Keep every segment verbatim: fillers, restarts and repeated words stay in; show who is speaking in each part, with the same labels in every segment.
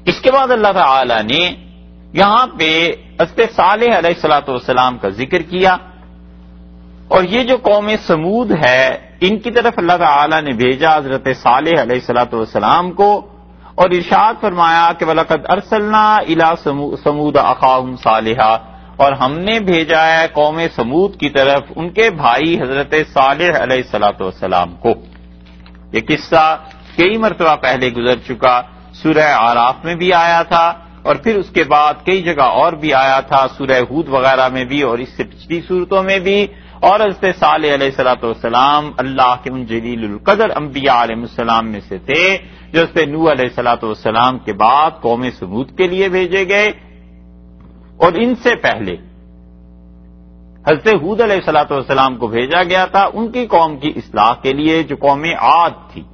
Speaker 1: اس کے بعد اللہ تعالی نے یہاں پہ حضرت صالح علیہ الصلوۃ والسلام کا ذکر کیا، اور یہ جو قوم سمود ہے ان کی طرف اللہ تعالی نے بھیجا حضرت صالح علیہ الصلوۃ والسلام کو، اور ارشاد فرمایا کہ وَلَقَدْ أَرْسَلْنَا إِلَىٰ ثَمُودَ أَخَاهُمْ صَالِحًا، اور ہم نے بھیجا ہے قوم سمود کی طرف ان کے بھائی حضرت صالح علیہ الصلوۃ والسلام کو۔ یہ قصہ کئی مرتبہ پہلے گزر چکا، سورہ اعراف میں بھی آیا تھا، اور پھر اس کے بعد کئی جگہ اور بھی آیا تھا، سورہ ہود وغیرہ میں بھی اور اس سے پچھلی صورتوں میں بھی۔ اور حضرت صالح علیہ الصلوۃ والسلام اللہ کے ان جلیل القدر انبیاء علیہ السلام میں سے تھے جو حضرت نوح علیہ الصلوۃ والسلام کے بعد قوم سمود کے لیے بھیجے گئے، اور ان سے پہلے حضرت ہود علیہ الصلوۃ والسلام کو بھیجا گیا تھا ان کی قوم کی اصلاح کے لیے جو قوم عاد تھی،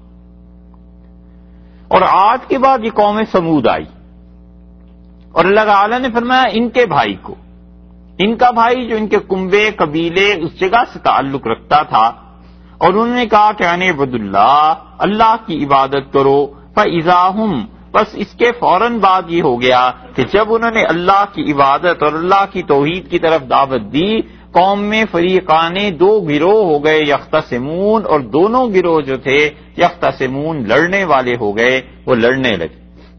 Speaker 1: اور عاد کے بعد یہ قوم سمود آئی، اور اللہ تعالیٰ نے فرمایا ان کے بھائی کو، ان کا بھائی جو ان کے کنبے قبیلے اس جگہ سے تعلق رکھتا تھا، اور انہوں نے کہا کہ اَنِ اعْبُدُوا اللَّهَ، اللہ کی عبادت کرو، فَإِذَا هُمْ، بس اس کے فوراً بعد یہ ہو گیا کہ جب انہوں نے اللہ کی عبادت اور اللہ کی توحید کی طرف دعوت دی، قوم میں فریقان دو گروہ ہو گئے یختصمون، اور دونوں گروہ جو تھے یختصمون لڑنے والے ہو گئے، وہ لڑنے لگے۔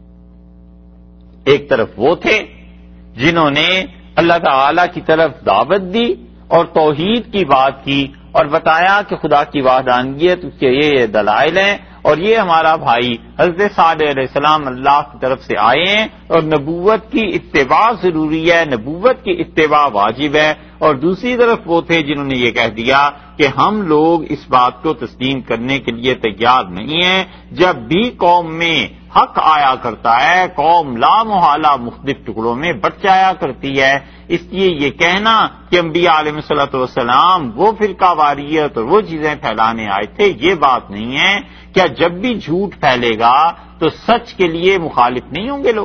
Speaker 1: ایک طرف وہ تھے جنہوں نے اللہ تعالی کی طرف دعوت دی اور توحید کی بات کی اور بتایا کہ خدا کی وحدانیت اس کے یہ یہ دلائل ہیں، اور یہ ہمارا بھائی حضرت صالح علیہ السلام اللہ کی طرف سے آئے ہیں اور نبوت کی اتباع ضروری ہے، نبوت کی اتباع واجب ہے۔ اور دوسری طرف وہ تھے جنہوں نے یہ کہہ دیا کہ ہم لوگ اس بات کو تسلیم کرنے کے لیے تیار نہیں ہیں، جب بھی قوم میں حق آیا کرتا ہے قوم لا محالہ مختلف ٹکڑوں میں بٹ جایا کرتی ہے۔ اس لیے یہ کہنا کہ انبیاء علیہ الصلوۃ والسلام وہ فرقہ واریت اور وہ چیزیں پھیلانے آئے تھے، یہ بات نہیں ہے۔ کیا جب بھی جھوٹ پھیلے گا تو سچ کے لیے مخالف نہیں ہوں گے لوگ؟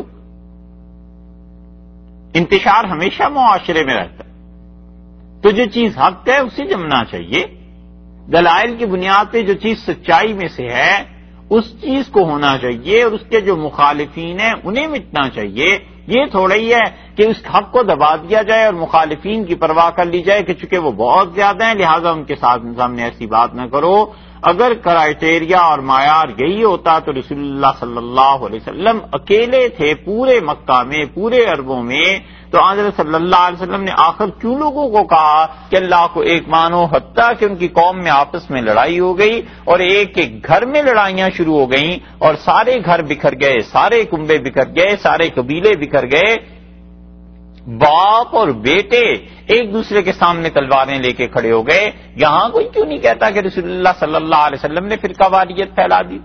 Speaker 1: انتشار ہمیشہ معاشرے میں رہتا ہے، تو جو چیز حق ہے اسے جمنا چاہیے، دلائل کی بنیاد پہ جو چیز سچائی میں سے ہے اس چیز کو ہونا چاہیے، اور اس کے جو مخالفین ہیں انہیں مٹنا چاہیے۔ یہ تھوڑا ہی ہے کہ اس حق کو دبا دیا جائے اور مخالفین کی پرواہ کر لی جائے کہ چونکہ وہ بہت زیادہ ہیں لہذا ان کے ساتھ سامنے ایسی بات نہ کرو۔ اگر کرائٹیریا اور معیار یہی ہوتا تو رسول اللہ صلی اللہ علیہ وسلم اکیلے تھے پورے مکہ میں، پورے عربوں میں، تو حضرت صلی اللہ علیہ وسلم نے آخر کیوں لوگوں کو کہا کہ اللہ کو ایک مانو، حتیٰ کہ ان کی قوم میں آپس میں لڑائی ہو گئی اور ایک ایک گھر میں لڑائیاں شروع ہو گئیں اور سارے گھر بکھر گئے، سارے کنبے بکھر گئے، سارے قبیلے بکھر گئے، باپ اور بیٹے ایک دوسرے کے سامنے تلواریں لے کے کھڑے ہو گئے۔ یہاں کوئی کیوں نہیں کہتا کہ رسول اللہ صلی اللہ علیہ وسلم نے فرقہ واریت پھیلا دی؟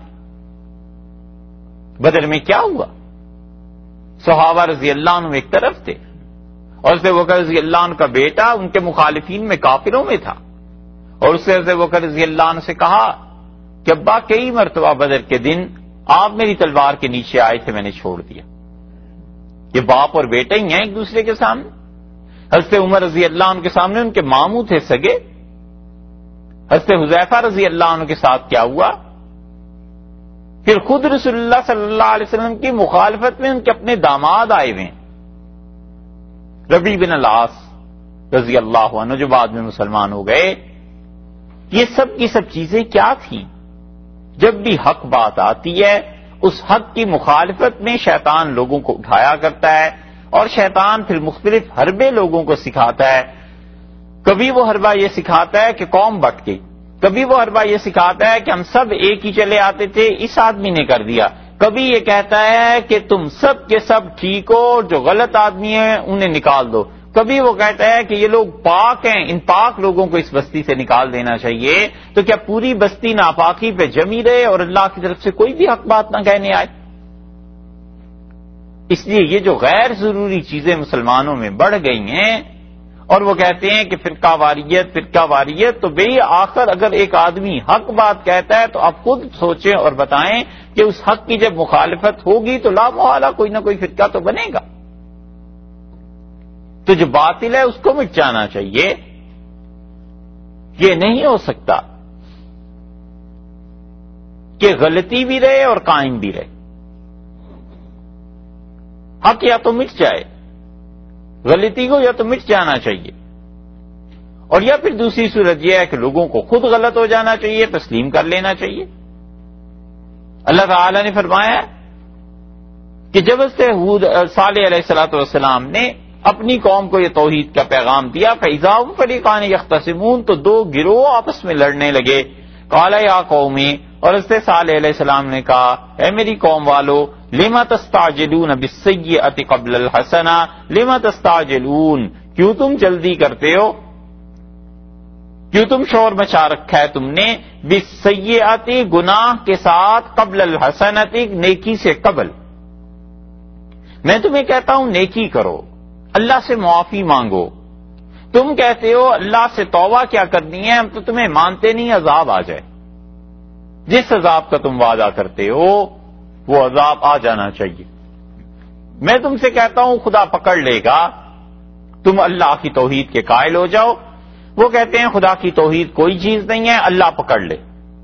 Speaker 1: بدر میں کیا ہوا؟ صحابہ رضی اللہ عنہ ایک طرف تھے، اور اس سے بکر رضی اللہ عنہ کا بیٹا ان کے مخالفین میں کافروں میں تھا، اور اس سے بکر رضی اللہ عنہ سے کہا کہ ابا کئی مرتبہ بدر کے دن آپ میری تلوار کے نیچے آئے تھے، میں نے چھوڑ دیا۔ یہ باپ اور بیٹے ہی ہیں ایک دوسرے کے سامنے۔ حضرت عمر رضی اللہ عنہ کے سامنے ان کے ماموں تھے سگے۔ حضرت حذیفہ رضی اللہ عنہ کے ساتھ کیا ہوا؟ پھر خود رسول اللہ صلی اللہ علیہ وسلم کی مخالفت میں ان کے اپنے داماد آئے ہوئے ہیں، ربیع بن العاص رضی اللہ عنہ جو بعد میں مسلمان ہو گئے۔ یہ سب کی سب چیزیں کیا تھیں؟ جب بھی حق بات آتی ہے اس حق کی مخالفت میں شیطان لوگوں کو اٹھایا کرتا ہے، اور شیطان پھر مختلف حربے لوگوں کو سکھاتا ہے۔ کبھی وہ حربہ یہ سکھاتا ہے کہ قوم بٹ گئی، کبھی وہ حربہ یہ سکھاتا ہے کہ ہم سب ایک ہی چلے آتے تھے، اس آدمی نے کر دیا، کبھی یہ کہتا ہے کہ تم سب کے سب ٹھیک ہو، جو غلط آدمی ہیں انہیں نکال دو، کبھی وہ کہتا ہے کہ یہ لوگ پاک ہیں، ان پاک لوگوں کو اس بستی سے نکال دینا چاہیے۔ تو کیا پوری بستی ناپاکی پہ جمی رہے اور اللہ کی طرف سے کوئی بھی حق بات نہ کہنے آئے؟ اس لیے یہ جو غیر ضروری چیزیں مسلمانوں میں بڑھ گئی ہیں، اور وہ کہتے ہیں کہ فرقہ واریت فرقہ واریت، تو بھئی آخر اگر ایک آدمی حق بات کہتا ہے تو آپ خود سوچیں اور بتائیں کہ اس حق کی جب مخالفت ہوگی تو لا محالہ کوئی نہ کوئی فرقہ تو بنے گا۔ تو جو باطل ہے اس کو مٹ جانا چاہیے۔ یہ نہیں ہو سکتا کہ غلطی بھی رہے اور قائم بھی رہے۔ حق یا تو مٹ جائے، غلطی کو یا تو مٹ جانا چاہیے، اور یا پھر دوسری صورت یہ ہے کہ لوگوں کو خود غلط ہو جانا چاہیے، تسلیم کر لینا چاہیے۔ اللہ تعالی نے فرمایا کہ جب سے حود صالح علیہ الصلوۃ والسلام نے اپنی قوم کو یہ توحید کا پیغام دیا، فَإِذَا هُمْ فَرِيقَانِ يَخْتَصِمُونَ، تو دو گروہ آپس میں لڑنے لگے۔ قَالَ يَا قَوْمِ، اور اس سے صالح علیہ السلام نے کہا، اے میری قوم والو، لِمَ تَسْتَعْجِلُونَ بِالسَّيِّئَةِ قَبْلَ الْحَسَنَةِ، لِمَ تَسْتَعْجِلُونَ، کیوں تم جلدی کرتے ہو، کیوں تم شور مچا رکھا ہے تم نے، بِالسَّيِّئَةِ، گناہ کے ساتھ، قبل الحسنۃ، نیکی سے قبل۔ میں تمہیں کہتا ہوں نیکی کرو، اللہ سے معافی مانگو، تم کہتے ہو اللہ سے توبہ کیا کرنی ہے، ہم تو تمہیں مانتے نہیں، عذاب آ جائے۔ جس عذاب کا تم وعدہ کرتے ہو وہ عذاب آ جانا چاہیے۔ میں تم سے کہتا ہوں خدا پکڑ لے گا، تم اللہ کی توحید کے قائل ہو جاؤ۔ وہ کہتے ہیں خدا کی توحید کوئی چیز نہیں ہے، اللہ پکڑ لے۔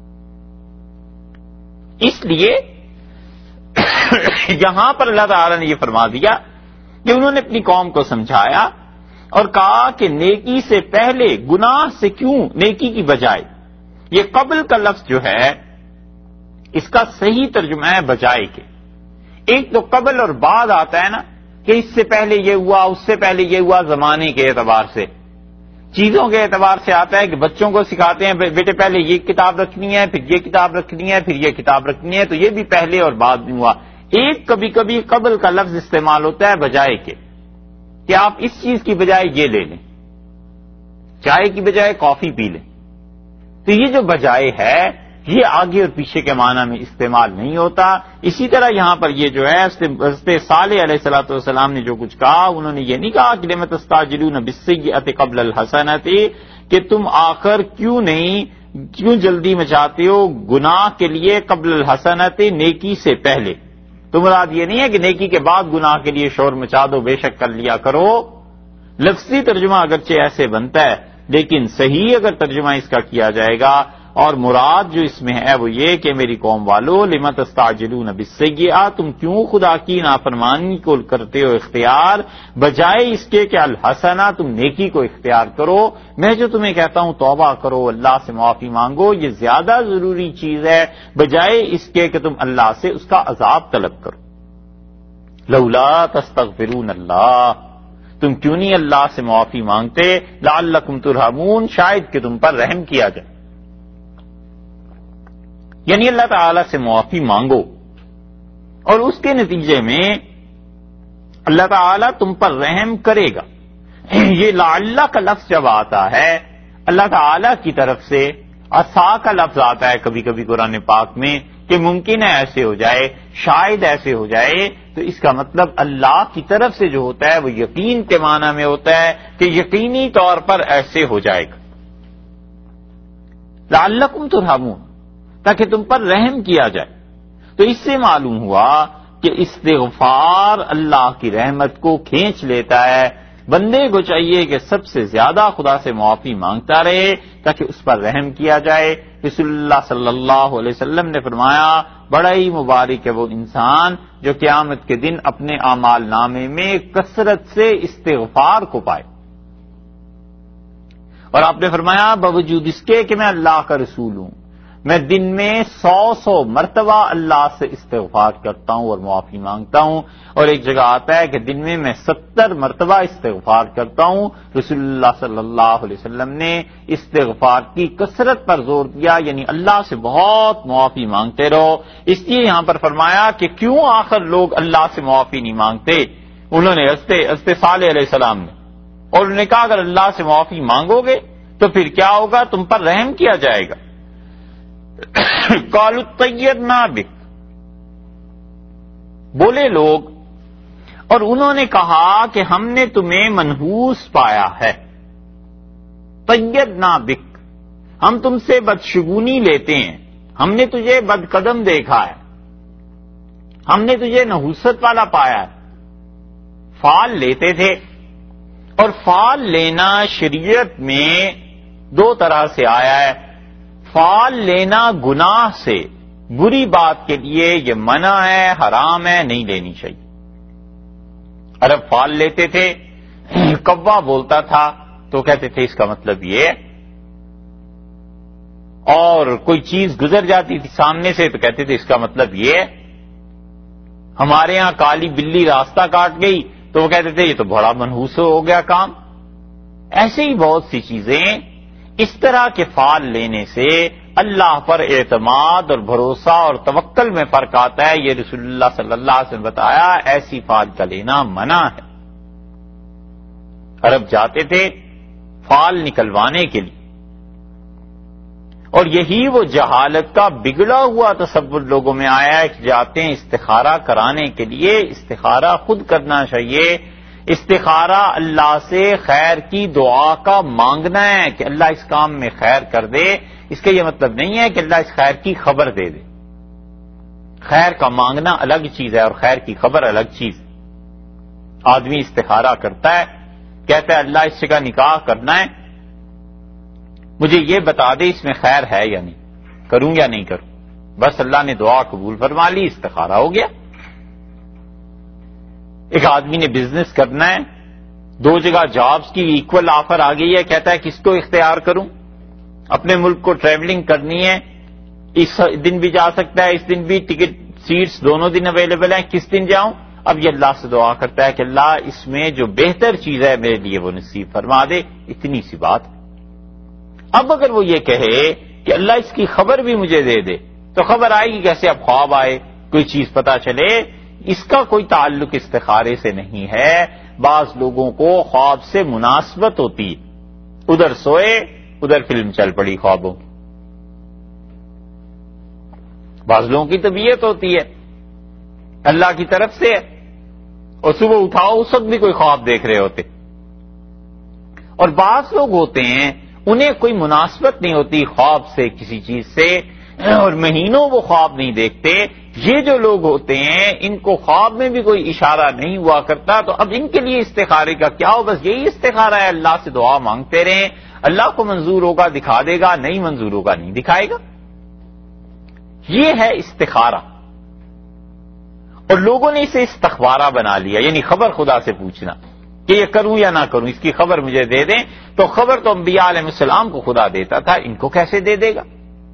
Speaker 1: اس لیے یہاں پر اللہ تعالی نے یہ فرما دیا کہ انہوں نے اپنی قوم کو سمجھایا اور کہا کہ نیکی سے پہلے گناہ سے کیوں، نیکی کی بجائے۔ یہ قبل کا لفظ جو ہے اس کا صحیح ترجمہ ہے بجائے کے۔ ایک تو قبل اور بعد آتا ہے نا، کہ اس سے پہلے یہ ہوا، اس سے پہلے یہ ہوا، زمانے کے اعتبار سے، چیزوں کے اعتبار سے آتا ہے کہ بچوں کو سکھاتے ہیں بیٹے پہلے یہ کتاب رکھنی ہے، پھر یہ کتاب رکھنی ہے، پھر یہ کتاب رکھنی ہے، تو یہ بھی پہلے اور بعد میں ہوا۔ ایک کبھی کبھی قبل کا لفظ استعمال ہوتا ہے بجائے کے، کہ آپ اس چیز کی بجائے یہ لے لیں، چائے کی بجائے کافی پی لیں۔ تو یہ جو بجائے ہے یہ آگے اور پیچھے کے معنی میں استعمال نہیں ہوتا۔ اسی طرح یہاں پر یہ جو ہے حضرت صالح علیہ الصلوۃ والسلام نے جو کچھ کہا، انہوں نے یہ نہیں کہا کہ لِمَ تَسْتَعْجِلُونَ بِالسَّيِّئَةِ قَبْلَ الْحَسَنَةِ، کہ تم آخر کیوں نہیں، کیوں جلدی مچاتے ہو گناہ کے لیے قبل الحسنۃ، نیکی سے پہلے۔ تو مراد یہ نہیں ہے کہ نیکی کے بعد گناہ کے لیے شور مچا دو، بے شک کر لیا کرو۔ لفظی ترجمہ اگرچہ ایسے بنتا ہے، لیکن صحیح اگر ترجمہ اس کا کیا جائے گا اور مراد جو اس میں ہے وہ یہ کہ میری قوم والو، لِمَ تَسْتَعْجِلُونَ بِالسَّيِّئَةِ، تم کیوں خدا کی نافرمانی کو کرتے ہو اختیار، بجائے اس کے کہ الحسنہ، تم نیکی کو اختیار کرو۔ میں جو تمہیں کہتا ہوں توبہ کرو، اللہ سے معافی مانگو، یہ زیادہ ضروری چیز ہے بجائے اس کے کہ تم اللہ سے اس کا عذاب طلب کرو۔ لولا تستغفرون اللہ، تم کیوں نہیں اللہ سے معافی مانگتے، لعلکم ترحمون، شاید کہ تم پر رحم کیا جائے۔ یعنی اللہ تعالی سے معافی مانگو اور اس کے نتیجے میں اللہ تعالی تم پر رحم کرے گا۔ یہ لعلہ کا لفظ جب آتا ہے اللہ تعالی کی طرف سے، عسا کا لفظ آتا ہے کبھی کبھی قرآن پاک میں کہ ممکن ہے ایسے ہو جائے، شاید ایسے ہو جائے، تو اس کا مطلب اللہ کی طرف سے جو ہوتا ہے وہ یقین کے معنی میں ہوتا ہے کہ یقینی طور پر ایسے ہو جائے گا۔ لعلکم ترحمون، تاکہ تم پر رحم کیا جائے۔ تو اس سے معلوم ہوا کہ استغفار اللہ کی رحمت کو کھینچ لیتا ہے۔ بندے کو چاہیے کہ سب سے زیادہ خدا سے معافی مانگتا رہے تاکہ اس پر رحم کیا جائے۔ رسول اللہ صلی اللہ علیہ وسلم نے فرمایا بڑا ہی مبارک ہے وہ انسان جو قیامت کے دن اپنے اعمال نامے میں کثرت سے استغفار کو پائے۔ اور آپ نے فرمایا باوجود اس کے کہ میں اللہ کا رسول ہوں، میں دن میں سو سو مرتبہ اللہ سے استغفار کرتا ہوں اور معافی مانگتا ہوں، اور ایک جگہ آتا ہے کہ دن میں میں ستر مرتبہ استغفار کرتا ہوں۔ رسول اللہ صلی اللہ علیہ وسلم نے استغفار کی کثرت پر زور دیا، یعنی اللہ سے بہت معافی مانگتے رہو۔ اس لیے یہاں پر فرمایا کہ کیوں آخر لوگ اللہ سے معافی نہیں مانگتے، انہوں نے حضرت صالح علیہ السلام نے، اور انہوں نے کہا اگر اللہ سے معافی مانگو گے تو پھر کیا ہوگا، تم پر رحم کیا جائے گا۔ قالوا طیرنا بک، بولے لوگ اور انہوں نے کہا کہ ہم نے تمہیں منحوس پایا ہے۔ طیرنا بک، ہم تم سے بدشگونی لیتے ہیں، ہم نے تجھے بد قدم دیکھا ہے، ہم نے تجھے نحوست والا پایا ہے۔ فال لیتے تھے، اور فال لینا شریعت میں دو طرح سے آیا ہے۔ فال لینا گناہ سے، بری بات کے لیے یہ منع ہے، حرام ہے، نہیں لینی چاہیے۔ عرب فال لیتے تھے، کوا بولتا تھا تو کہتے تھے اس کا مطلب یہ ہے، اور کوئی چیز گزر جاتی تھی سامنے سے تو کہتے تھے اس کا مطلب یہ ہے۔ ہمارے ہاں کالی بلی راستہ کاٹ گئی تو وہ کہتے تھے یہ تو بڑا منحوس ہو گیا کام۔ ایسے ہی بہت سی چیزیں، اس طرح کے فال لینے سے اللہ پر اعتماد اور بھروسہ اور توکل میں فرق آتا ہے، یہ رسول اللہ صلی اللہ علیہ وسلم نے بتایا، ایسی فال کا لینا منع ہے۔ عرب جاتے تھے فال نکلوانے کے لیے، اور یہی وہ جہالت کا بگڑا ہوا تصور لوگوں میں آیا ہے کہ جاتے ہیں استخارہ کرانے کے لیے، استخارہ خود کرنا چاہیے، استخارہ اللہ سے خیر کی دعا کا مانگنا ہے کہ اللہ اس کام میں خیر کر دے، اس کا یہ مطلب نہیں ہے کہ اللہ اس خیر کی خبر دے دے۔ خیر کا مانگنا الگ چیز ہے اور خیر کی خبر الگ چیز ہے۔ آدمی استخارہ کرتا ہے، کہتا ہے اللہ اس سے کا نکاح کرنا ہے، مجھے یہ بتا دے اس میں خیر ہے یا نہیں، کروں یا نہیں کروں، بس اللہ نے دعا قبول فرما لی، استخارہ ہو گیا۔ ایک آدمی نے بزنس کرنا ہے، دو جگہ جابز کی ایکول آفر آ گئی ہے، کہتا ہے کس کو اختیار کروں، اپنے ملک کو ٹریولنگ کرنی ہے، اس دن بھی جا سکتا ہے، اس دن بھی، ٹکٹ سیٹس دونوں دن اویلیبل ہیں، کس دن جاؤں؟ اب یہ اللہ سے دعا کرتا ہے کہ اللہ اس میں جو بہتر چیز ہے میرے لیے وہ نصیب فرما دے، اتنی سی بات۔ اب اگر وہ یہ کہے کہ اللہ اس کی خبر بھی مجھے دے دے تو خبر آئے گی کیسے؟ اب خواب آئے، کوئی چیز پتا چلے، اس کا کوئی تعلق استخارے سے نہیں ہے۔ بعض لوگوں کو خواب سے مناسبت ہوتی، ادھر سوئے ادھر فلم چل پڑی خوابوں کی۔ بعض لوگوں کی طبیعت ہوتی ہے اللہ کی طرف سے، اور صبح اٹھاؤ اس وقت بھی کوئی خواب دیکھ رہے ہوتے۔ اور بعض لوگ ہوتے ہیں انہیں کوئی مناسبت نہیں ہوتی خواب سے، کسی چیز سے، اور مہینوں وہ خواب نہیں دیکھتے۔ یہ جو لوگ ہوتے ہیں ان کو خواب میں بھی کوئی اشارہ نہیں ہوا کرتا، تو اب ان کے لیے استخارے کا کیا ہو؟ بس یہی استخارہ ہے، اللہ سے دعا مانگتے رہیں، اللہ کو منظور ہوگا دکھا دے گا، نہیں منظور ہوگا نہیں دکھائے گا۔ یہ ہے استخارہ، اور لوگوں نے اسے استخبارہ بنا لیا، یعنی خبر خدا سے پوچھنا کہ یہ کروں یا نہ کروں، اس کی خبر مجھے دے دیں۔ تو خبر تو انبیاء علیہ السلام کو خدا دیتا تھا، ان کو کیسے دے دے گا؟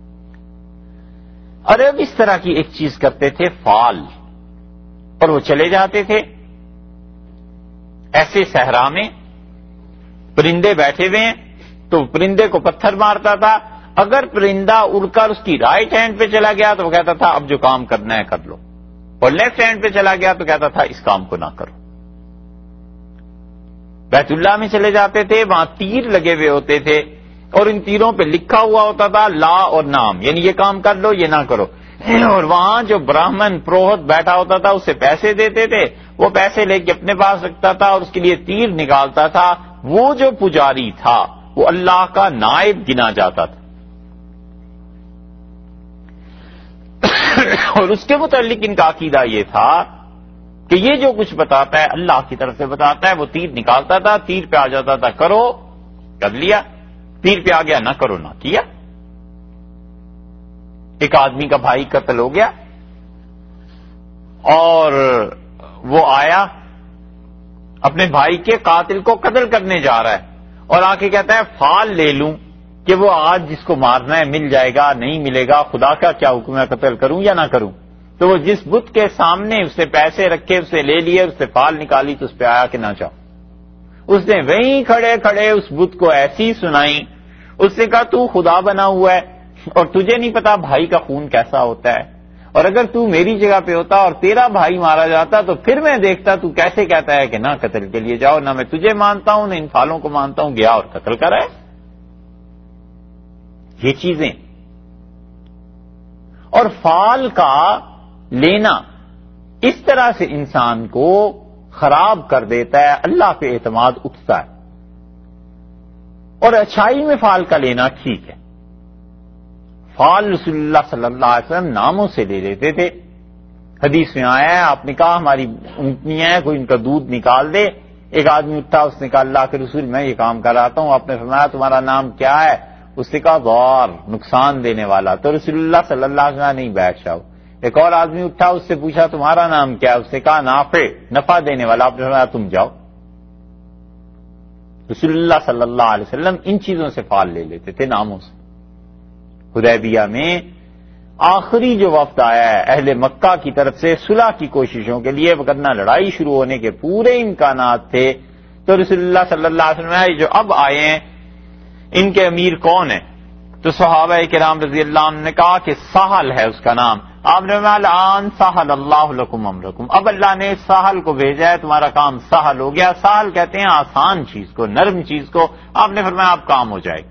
Speaker 1: عرب اس طرح کی ایک چیز کرتے تھے، فال، اور وہ چلے جاتے تھے ایسے صحرا میں، پرندے بیٹھے ہوئے ہیں تو پرندے کو پتھر مارتا تھا، اگر پرندہ اڑ کر اس کی رائٹ ہینڈ پہ چلا گیا تو وہ کہتا تھا اب جو کام کرنا ہے کر لو، اور لیفٹ ہینڈ پہ چلا گیا تو کہتا تھا اس کام کو نہ کرو۔ بیت اللہ میں چلے جاتے تھے، وہاں تیر لگے ہوئے ہوتے تھے، اور ان تیروں پہ لکھا ہوا ہوتا تھا لا اور نام، یعنی یہ کام کر لو یہ نہ کرو، اور وہاں جو براہمن پروہت بیٹھا ہوتا تھا اسے پیسے دیتے تھے، وہ پیسے لے کے اپنے پاس رکھتا تھا اور اس کے لیے تیر نکالتا تھا۔ وہ جو پجاری تھا وہ اللہ کا نائب گنا جاتا تھا، اور اس کے متعلق ان کا عقیدہ یہ تھا کہ یہ جو کچھ بتاتا ہے اللہ کی طرف سے بتاتا ہے۔ وہ تیر نکالتا تھا، تیر پہ آ جاتا تھا کرو، کر لیا، تیر پہ آ گیا نہ کرو، نہ کیا۔ ایک آدمی کا بھائی قتل ہو گیا اور وہ آیا اپنے بھائی کے قاتل کو قتل کرنے جا رہا ہے، اور آ کے کہتا ہے فال لے لوں کہ وہ آج جس کو مارنا ہے مل جائے گا نہیں ملے گا، خدا کا کیا حکم ہے قتل کروں یا نہ کروں؟ تو وہ جس بت کے سامنے اس سے پیسے رکھے اسے لے لیے، اس سے فال نکالی تو اس پہ آیا کہ نہ چاہو۔ اس نے وہیں کھڑے کھڑے اس بت کو ایسی سنائی، اس نے کہا تو خدا بنا ہوا ہے اور تجھے نہیں پتا بھائی کا خون کیسا ہوتا ہے، اور اگر تو میری جگہ پہ ہوتا اور تیرا بھائی مارا جاتا تو پھر میں دیکھتا تو کیسے کہتا ہے کہ نہ قتل کے لیے جاؤ، نہ میں تجھے مانتا ہوں نہ ان فالوں کو مانتا ہوں، گیا اور قتل کرا ہے۔ یہ چیزیں اور فال کا لینا اس طرح سے انسان کو خراب کر دیتا ہے، اللہ پہ اعتماد اٹھتا ہے۔ اور اچھائی میں فال کا لینا ٹھیک ہے، فال رسول اللہ صلی اللہ علیہ وسلم ناموں سے لے لیتے تھے۔ حدیث میں آیا ہے آپ نے کہا ہماری اونٹنیاں ہیں کوئی ان کا دودھ نکال دے۔ ایک آدمی اٹھا، اس نے کہا اللہ کے رسول میں یہ کام کراتا ہوں۔ آپ نے فرمایا تمہارا نام کیا ہے؟ اس نے کہا غار، نقصان دینے والا۔ تو رسول اللہ صلی اللہ علیہ وسلم نہیں بیٹھ جاؤ، ایک اور آدمی اٹھا، اس سے پوچھا تمہارا نام کیا ہے؟ اس نے کہا نافع، نفع دینے والا. آپ نے فرمایا تم جاؤ. رسول اللہ صلی اللہ علیہ وسلم ان چیزوں سے فال لے لیتے تھے، ناموں سے. حدیبیہ میں آخری جو وفد آیا ہے اہل مکہ کی طرف سے صلح کی کوششوں کے لیے، وگرنہ لڑائی شروع ہونے کے پورے امکانات تھے، تو رسول اللہ صلی اللہ علیہ وسلم جو اب آئے ہیں ان کے امیر کون ہیں؟ تو صحابہ کرام رضی اللہ عنہ نے کہا کہ سہل ہے اس کا نام. آپ نے فرمایا الان سہل اللہ لکم امرکم، اب اللہ نے سہل کو بھیجا ہے، تمہارا کام سہل ہو گیا. سہل کہتے ہیں آسان چیز کو، نرم چیز کو. آپ نے فرمایا اب کام ہو جائے.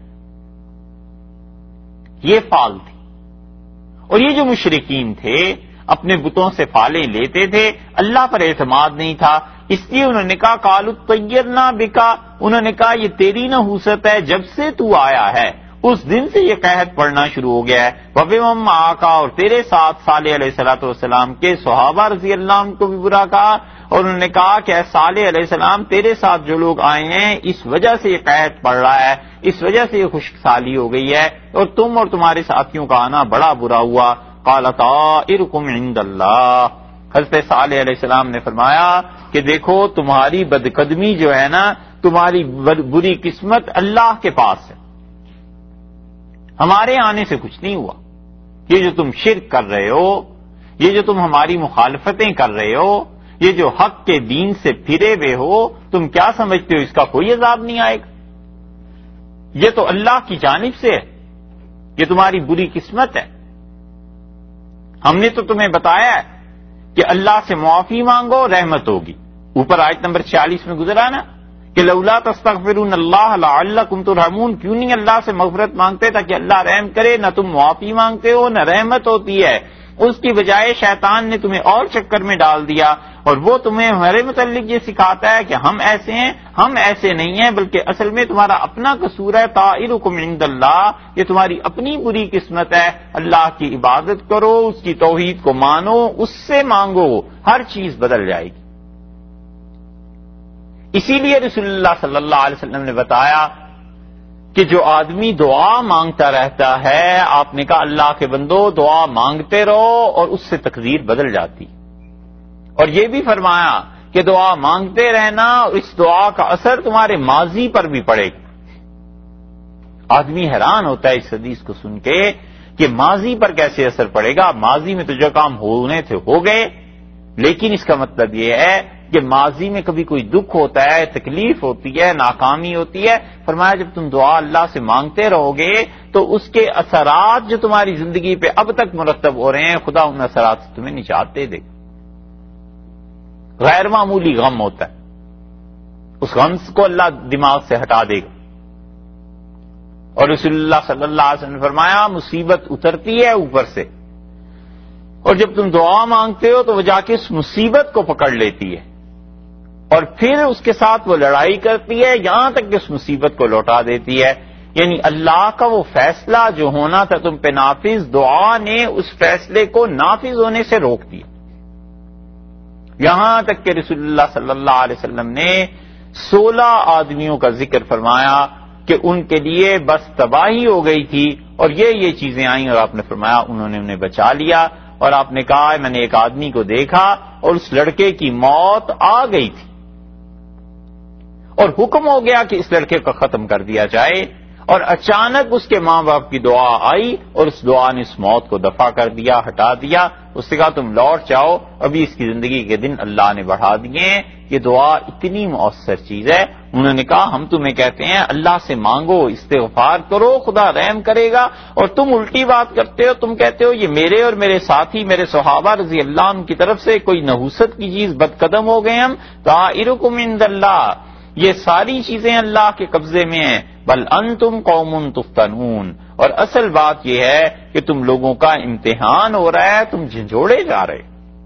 Speaker 1: یہ فال تھی. اور یہ جو مشرکین تھے اپنے بتوں سے فالیں لیتے تھے، اللہ پر اعتماد نہیں تھا، اس لیے انہوں نے کہا قالوا طیرنا بکا، انہوں نے کہا یہ تیری نحوست ہے، جب سے تو آیا ہے اس دن سے یہ قحط پڑنا شروع ہو گیا ہے. وَبِمَن مَعَكَ، اور تیرے ساتھ صالح علیہ الصلوۃ والسلام کے صحابہ رضی اللہ عنہ کو بھی برا کہا، اور انہوں نے کہا کہ اے صالح علیہ السلام تیرے ساتھ جو لوگ آئے ہیں اس وجہ سے یہ قحط پڑ رہا ہے، اس وجہ سے یہ خشک سالی ہو گئی ہے، اور تم اور تمہارے ساتھیوں کا آنا بڑا برا ہوا. قال طائرکم عند اللہ، حضرت صالح علیہ السلام نے فرمایا کہ دیکھو تمہاری بدقدمی جو ہے نا، تمہاری بری قسمت اللہ کے پاس ہے، ہمارے آنے سے کچھ نہیں ہوا. یہ جو تم شرک کر رہے ہو، یہ جو تم ہماری مخالفتیں کر رہے ہو، یہ جو حق کے دین سے پھرے ہوئے ہو، تم کیا سمجھتے ہو اس کا کوئی عذاب نہیں آئے گا؟ یہ تو اللہ کی جانب سے ہے، یہ تمہاری بری قسمت ہے. ہم نے تو تمہیں بتایا ہے کہ اللہ سے معافی مانگو رحمت ہوگی. اوپر آیت نمبر چھیالیس میں گزرا نا کہ لولا تستغفرون اللہ لعلکم ترحمون، کیوں نہیں اللہ سے مغفرت مانگتے تاکہ اللہ رحم کرے؟ نہ تم معافی مانگتے ہو نہ رحمت ہوتی ہے. اس کی بجائے شیطان نے تمہیں اور چکر میں ڈال دیا، اور وہ تمہیں ہمارے متعلق یہ سکھاتا ہے کہ ہم ایسے ہیں. ہم ایسے نہیں ہیں، بلکہ اصل میں تمہارا اپنا قصور ہے. طائرکم عند اللہ، یہ تمہاری اپنی بری قسمت ہے. اللہ کی عبادت کرو، اس کی توحید کو مانو، اس سے مانگو، ہر چیز بدل جائے گی. اسی لیے رسول اللہ صلی اللہ علیہ وسلم نے بتایا کہ جو آدمی دعا مانگتا رہتا ہے، آپ نے کہا اللہ کے بندو دعا مانگتے رہو اور اس سے تقدیر بدل جاتی. اور یہ بھی فرمایا کہ دعا مانگتے رہنا اور اس دعا کا اثر تمہارے ماضی پر بھی پڑے گا. آدمی حیران ہوتا ہے اس حدیث کو سن کے کہ ماضی پر کیسے اثر پڑے گا؟ ماضی میں تو جو کام ہونے تھے ہو گئے، لیکن اس کا مطلب یہ ہے کہ ماضی میں کبھی کوئی دکھ ہوتا ہے، تکلیف ہوتی ہے، ناکامی ہوتی ہے. فرمایا جب تم دعا اللہ سے مانگتے رہو گے تو اس کے اثرات جو تمہاری زندگی پہ اب تک مرتب ہو رہے ہیں، خدا ان اثرات سے تمہیں نجات دے دے. غیر معمولی غم ہوتا ہے، اس غم کو اللہ دماغ سے ہٹا دے گا. اور رسول اللہ صلی اللہ علیہ وسلم نے فرمایا مصیبت اترتی ہے اوپر سے، اور جب تم دعا مانگتے ہو تو وہ جا کے اس مصیبت کو پکڑ لیتی ہے اور پھر اس کے ساتھ وہ لڑائی کرتی ہے یہاں تک کہ اس مصیبت کو لوٹا دیتی ہے. یعنی اللہ کا وہ فیصلہ جو ہونا تھا تم پہ نافذ، دعا نے اس فیصلے کو نافذ ہونے سے روک دیا. یہاں تک کہ رسول اللہ صلی اللہ علیہ وسلم نے سولہ آدمیوں کا ذکر فرمایا کہ ان کے لیے بس تباہی ہو گئی تھی اور یہ یہ چیزیں آئیں، اور آپ نے فرمایا انہوں نے انہیں بچا لیا. اور آپ نے کہا میں نے ایک آدمی کو دیکھا اور اس لڑکے کی موت آ گئی تھی اور حکم ہو گیا کہ اس لڑکے کو ختم کر دیا جائے، اور اچانک اس کے ماں باپ کی دعا آئی اور اس دعا نے اس موت کو دفع کر دیا، ہٹا دیا. اس نے کہا تم لوٹ جاؤ، ابھی اس کی زندگی کے دن اللہ نے بڑھا دیے ہیں. یہ دعا اتنی مؤثر چیز ہے. انہوں نے کہا ہم تمہیں کہتے ہیں اللہ سے مانگو، استغفار کرو، خدا رحم کرے گا، اور تم الٹی بات کرتے ہو. تم کہتے ہو یہ میرے اور میرے ساتھی میرے صحابہ رضی اللہ عنہ کی طرف سے کوئی نحوست کی چیز بد قدم ہو گئے. ہم طائرکم عند اللہ، یہ ساری چیزیں اللہ کے قبضے میں ہیں. بل انتم قوم تفتنون، اور اصل بات یہ ہے کہ تم لوگوں کا امتحان ہو رہا ہے، تم جھنجھوڑے جا رہے.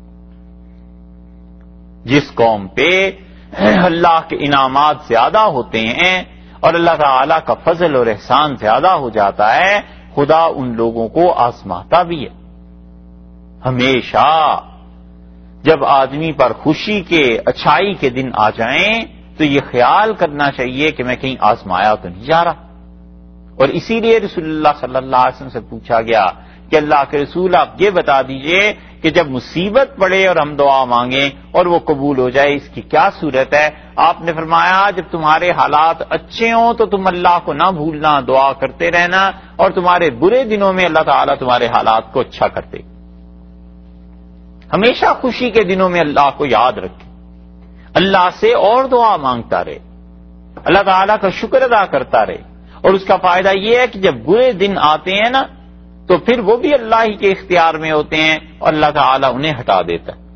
Speaker 1: جس قوم پہ اللہ کے انعامات زیادہ ہوتے ہیں اور اللہ تعالی کا فضل اور احسان زیادہ ہو جاتا ہے، خدا ان لوگوں کو آزماتا بھی ہے. ہمیشہ جب آدمی پر خوشی کے اچھائی کے دن آ جائیں تو یہ خیال کرنا چاہیے کہ میں کہیں آزمایا تو نہیں جا رہا. اور اسی لیے رسول اللہ صلی اللہ علیہ وسلم سے پوچھا گیا کہ اللہ کے رسول آپ یہ بتا دیجئے کہ جب مصیبت پڑے اور ہم دعا مانگیں اور وہ قبول ہو جائے اس کی کیا صورت ہے؟ آپ نے فرمایا جب تمہارے حالات اچھے ہوں تو تم اللہ کو نہ بھولنا، دعا کرتے رہنا، اور تمہارے برے دنوں میں اللہ تعالیٰ تمہارے حالات کو اچھا کر دے. ہمیشہ خوشی کے دنوں میں اللہ کو یاد رکھے، اللہ سے اور دعا مانگتا رہے، اللہ تعالیٰ کا شکر ادا کرتا رہے. اور اس کا فائدہ یہ ہے کہ جب برے دن آتے ہیں نا تو پھر وہ بھی اللہ ہی کے اختیار میں ہوتے ہیں اور اللہ تعالیٰ انہیں ہٹا دیتا ہے.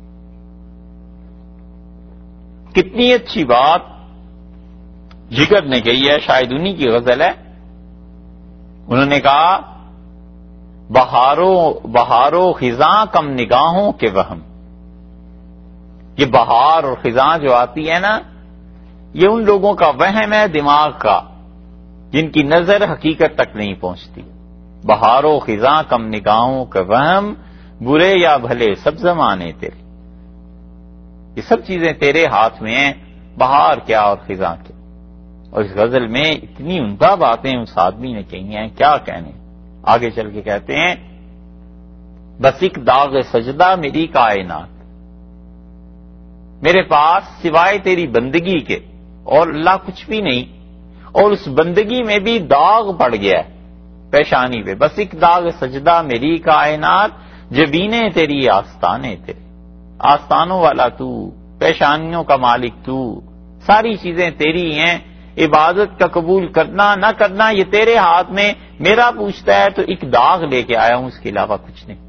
Speaker 1: کتنی اچھی بات جگر نے کہی ہے، شاید انہی کی غزل ہے. انہوں نے کہا بہاروں بہاروں خزاں کم نگاہوں کے وہم. یہ بہار اور خزاں جو آتی ہے نا یہ ان لوگوں کا وہم ہے دماغ کا جن کی نظر حقیقت تک نہیں پہنچتی. بہار و خزاں کم نگاہوں کا وہم، برے یا بھلے سب زمانے تیرے. یہ سب چیزیں تیرے ہاتھ میں ہیں، بہار کیا اور خزاں کیا. اور اس غزل میں اتنی عمدہ باتیں اس آدمی نے کہی ہیں، کیا کہنے. آگے چل کے کہتے ہیں بس ایک داغ سجدہ میری کائنات، میرے پاس سوائے تیری بندگی کے اور اللہ کچھ بھی نہیں، اور اس بندگی میں بھی داغ پڑ گیا ہے پیشانی پہ. بس ایک داغ سجدہ میری کائنات، جبینے تیری آستانے تیرے. آستانوں والا تو، پیشانیوں کا مالک تو، ساری چیزیں تیری ہیں. عبادت کا قبول کرنا نہ کرنا یہ تیرے ہاتھ میں. میرا پوچھتا ہے تو ایک داغ لے کے آیا ہوں، اس کے علاوہ کچھ نہیں.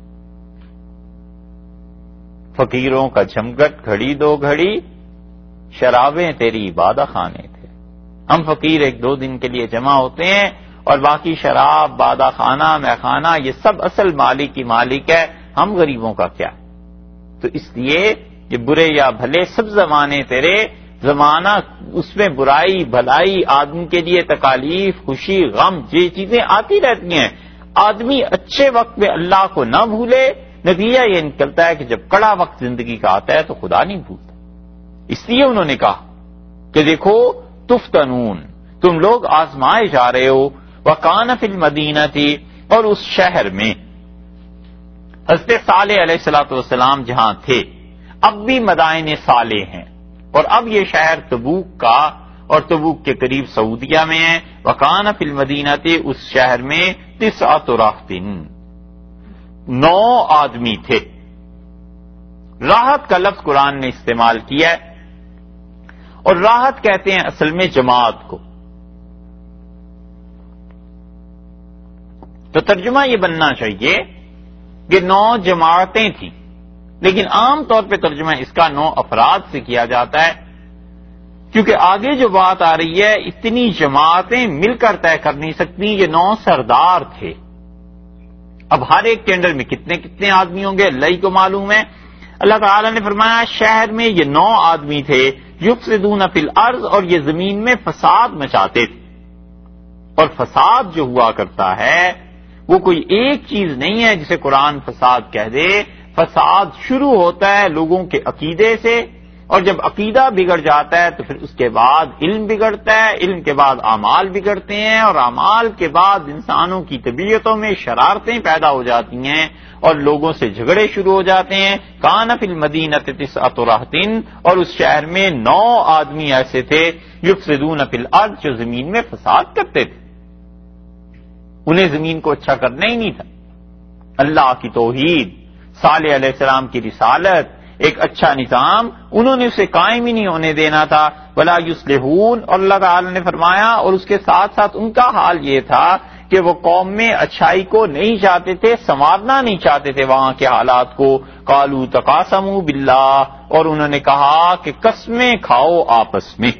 Speaker 1: فقیروں کا جھمگٹ گھڑی دو گھڑی، شرابیں تیری بادہ خانے تھے. ہم فقیر ایک دو دن کے لیے جمع ہوتے ہیں اور باقی شراب، بادہ خانہ، میخانہ یہ سب اصل مالک کی مالک ہے. ہم غریبوں کا کیا؟ تو اس لیے یہ برے یا بھلے سب زمانے تیرے. زمانہ اس میں برائی بھلائی، آدمی کے لیے تکالیف، خوشی، غم، یہ چیزیں آتی رہتی ہیں. آدمی اچھے وقت میں اللہ کو نہ بھولے، نتیجہ یہ نکلتا ہے کہ جب کڑا وقت زندگی کا آتا ہے تو خدا نہیں بھولتا. اس لیے انہوں نے کہا کہ دیکھو تفتنون، تم لوگ آزمائے جا رہے ہو. وکان فی المدینہ تھی، اور اس شہر میں حضرت صالح علیہ الصلوۃ والسلام جہاں تھے اب بھی مدائن صالح ہیں، اور اب یہ شہر تبوک کا اور تبوک کے قریب سعودیہ میں ہے. وکان فی المدینہ تھی، اس شہر میں تسعۃ رہط، نو آدمی تھے. راحت کا لفظ قرآن نے استعمال کیا ہے، اور راحت کہتے ہیں اصل میں جماعت کو. تو ترجمہ یہ بننا چاہیے کہ نو جماعتیں تھیں، لیکن عام طور پہ ترجمہ اس کا نو افراد سے کیا جاتا ہے، کیونکہ آگے جو بات آ رہی ہے اتنی جماعتیں مل کر طے کر نہیں سکتی. یہ نو سردار تھے. اب ہر ایک ٹینڈر میں کتنے کتنے آدمی ہوں گے اللہ ہی کو معلوم ہے. اللہ تعالیٰ نے فرمایا شہر میں یہ نو آدمی تھے، یفسدون فی الارض، اور یہ زمین میں فساد مچاتے تھے. اور فساد جو ہوا کرتا ہے وہ کوئی ایک چیز نہیں ہے جسے قرآن فساد کہہ دے. فساد شروع ہوتا ہے لوگوں کے عقیدے سے، اور جب عقیدہ بگڑ جاتا ہے تو پھر اس کے بعد علم بگڑتا ہے، علم کے بعد اعمال بگڑتے ہیں، اور اعمال کے بعد انسانوں کی طبیعتوں میں شرارتیں پیدا ہو جاتی ہیں اور لوگوں سے جھگڑے شروع ہو جاتے ہیں. کان فی المدینہ تسعۃ رہط، اور اس شہر میں نو آدمی ایسے تھے یفسدون فی الارض، جو زمین میں فساد کرتے تھے. انہیں زمین کو اچھا کرنا ہی نہیں تھا. اللہ کی توحید، صالح علیہ السلام کی رسالت، ایک اچھا نظام انہوں نے اسے قائم ہی نہیں ہونے دینا تھا. ولا یصلحون، اور اللہ تعالی نے فرمایا اور اس کے ساتھ ساتھ ان کا حال یہ تھا کہ وہ قوم میں اچھائی کو نہیں چاہتے تھے، سنوارنا نہیں چاہتے تھے وہاں کے حالات کو. قالوا تقاسموا باللہ، اور انہوں نے کہا کہ قسمیں کھاؤ آپس میں.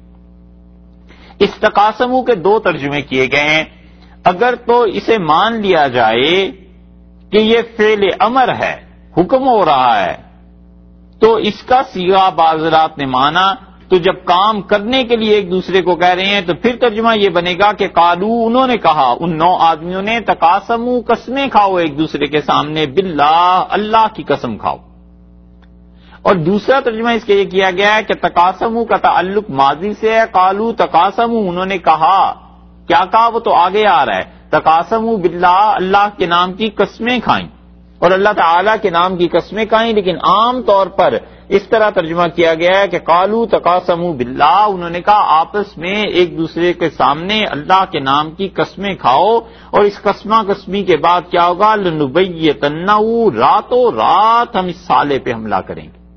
Speaker 1: اس تقاسموا کے دو ترجمے کیے گئے ہیں. اگر تو اسے مان لیا جائے کہ یہ فعل امر ہے، حکم ہو رہا ہے، تو اس کا صیغہ بعض حضرات نے مانا تو جب کام کرنے کے لیے ایک دوسرے کو کہہ رہے ہیں تو پھر ترجمہ یہ بنے گا کہ قالو، انہوں نے کہا، ان نو آدمیوں نے، تقاسموا، قسمیں کھاؤ ایک دوسرے کے سامنے، باللہ، اللہ کی قسم کھاؤ. اور دوسرا ترجمہ اس کے یہ کیا گیا ہے کہ تقاسموا کا تعلق ماضی سے ہے. قالو تقاسموا، انہوں نے کہا. کیا کہا وہ تو آگے آ رہا ہے. تقاسموا باللہ، اللہ کے نام کی قسمیں کھائیں اور اللہ تعالیٰ کے نام کی قسمیں کھائیں، لیکن عام طور پر اس طرح ترجمہ کیا گیا ہے کہ قالوا تقاسموا باللہ، انہوں نے کہا آپس میں ایک دوسرے کے سامنے اللہ کے نام کی قسمیں کھاؤ، اور اس قسمہ قسمی کے بعد کیا ہوگا؟ لنبیتنہ، راتوں رات ہم اس سالے پہ حملہ کریں گے۔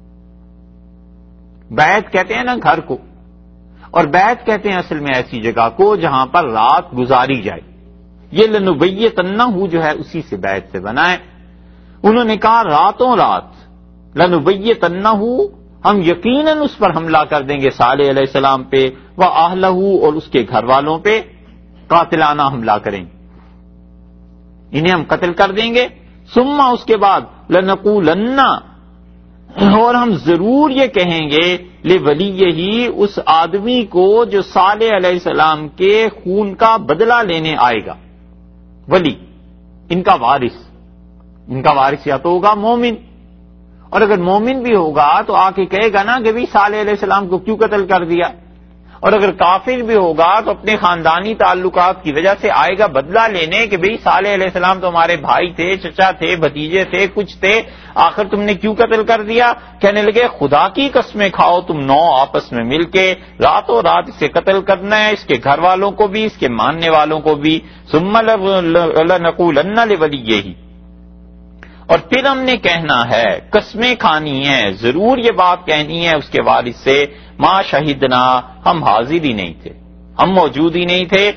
Speaker 1: بیت کہتے ہیں نا گھر کو، اور بیت کہتے ہیں اصل میں ایسی جگہ کو جہاں پر رات گزاری جائے، یہ لنبیتنہ جو ہے اسی سے بیت سے بنا ہے۔ انہوں نے کہا راتوں رات لنبیتنہ، ہم یقیناً اس پر حملہ کر دیں گے صالح علیہ السلام پہ، وَأَهْلَهُ، اور اس کے گھر والوں پہ قاتلانہ حملہ کریں گے، انہیں ہم قتل کر دیں گے۔ ثم، اس کے بعد لنقولن، اور ہم ضرور یہ کہیں گے لولیہ، اس آدمی کو جو صالح علیہ السلام کے خون کا بدلہ لینے آئے گا، ولی ان کا وارث، ان کا وارث یا تو ہوگا مومن، اور اگر مومن بھی ہوگا تو آ کے کہے گا نا کہ بھی صالح علیہ السلام کو کیوں قتل کر دیا، اور اگر کافر بھی ہوگا تو اپنے خاندانی تعلقات کی وجہ سے آئے گا بدلہ لینے کہ بھئی صالح علیہ السلام تو ہمارے بھائی تھے، چچا تھے، بھتیجے تھے، کچھ تھے، آخر تم نے کیوں قتل کر دیا؟ کہنے لگے خدا کی قسمیں کھاؤ تم نو آپس میں مل کے، راتوں رات اسے قتل کرنا ہے، اس کے گھر والوں کو بھی، اس کے ماننے والوں کو بھی۔ ثم لنقولن لولیہ، اور پھر ہم نے کہنا ہے، قسمیں کھانی ہیں، ضرور یہ بات کہنی ہے اس کے وارث سے، ما شہدنا، ہم حاضر ہی نہیں تھے، ہم موجود ہی نہیں تھے،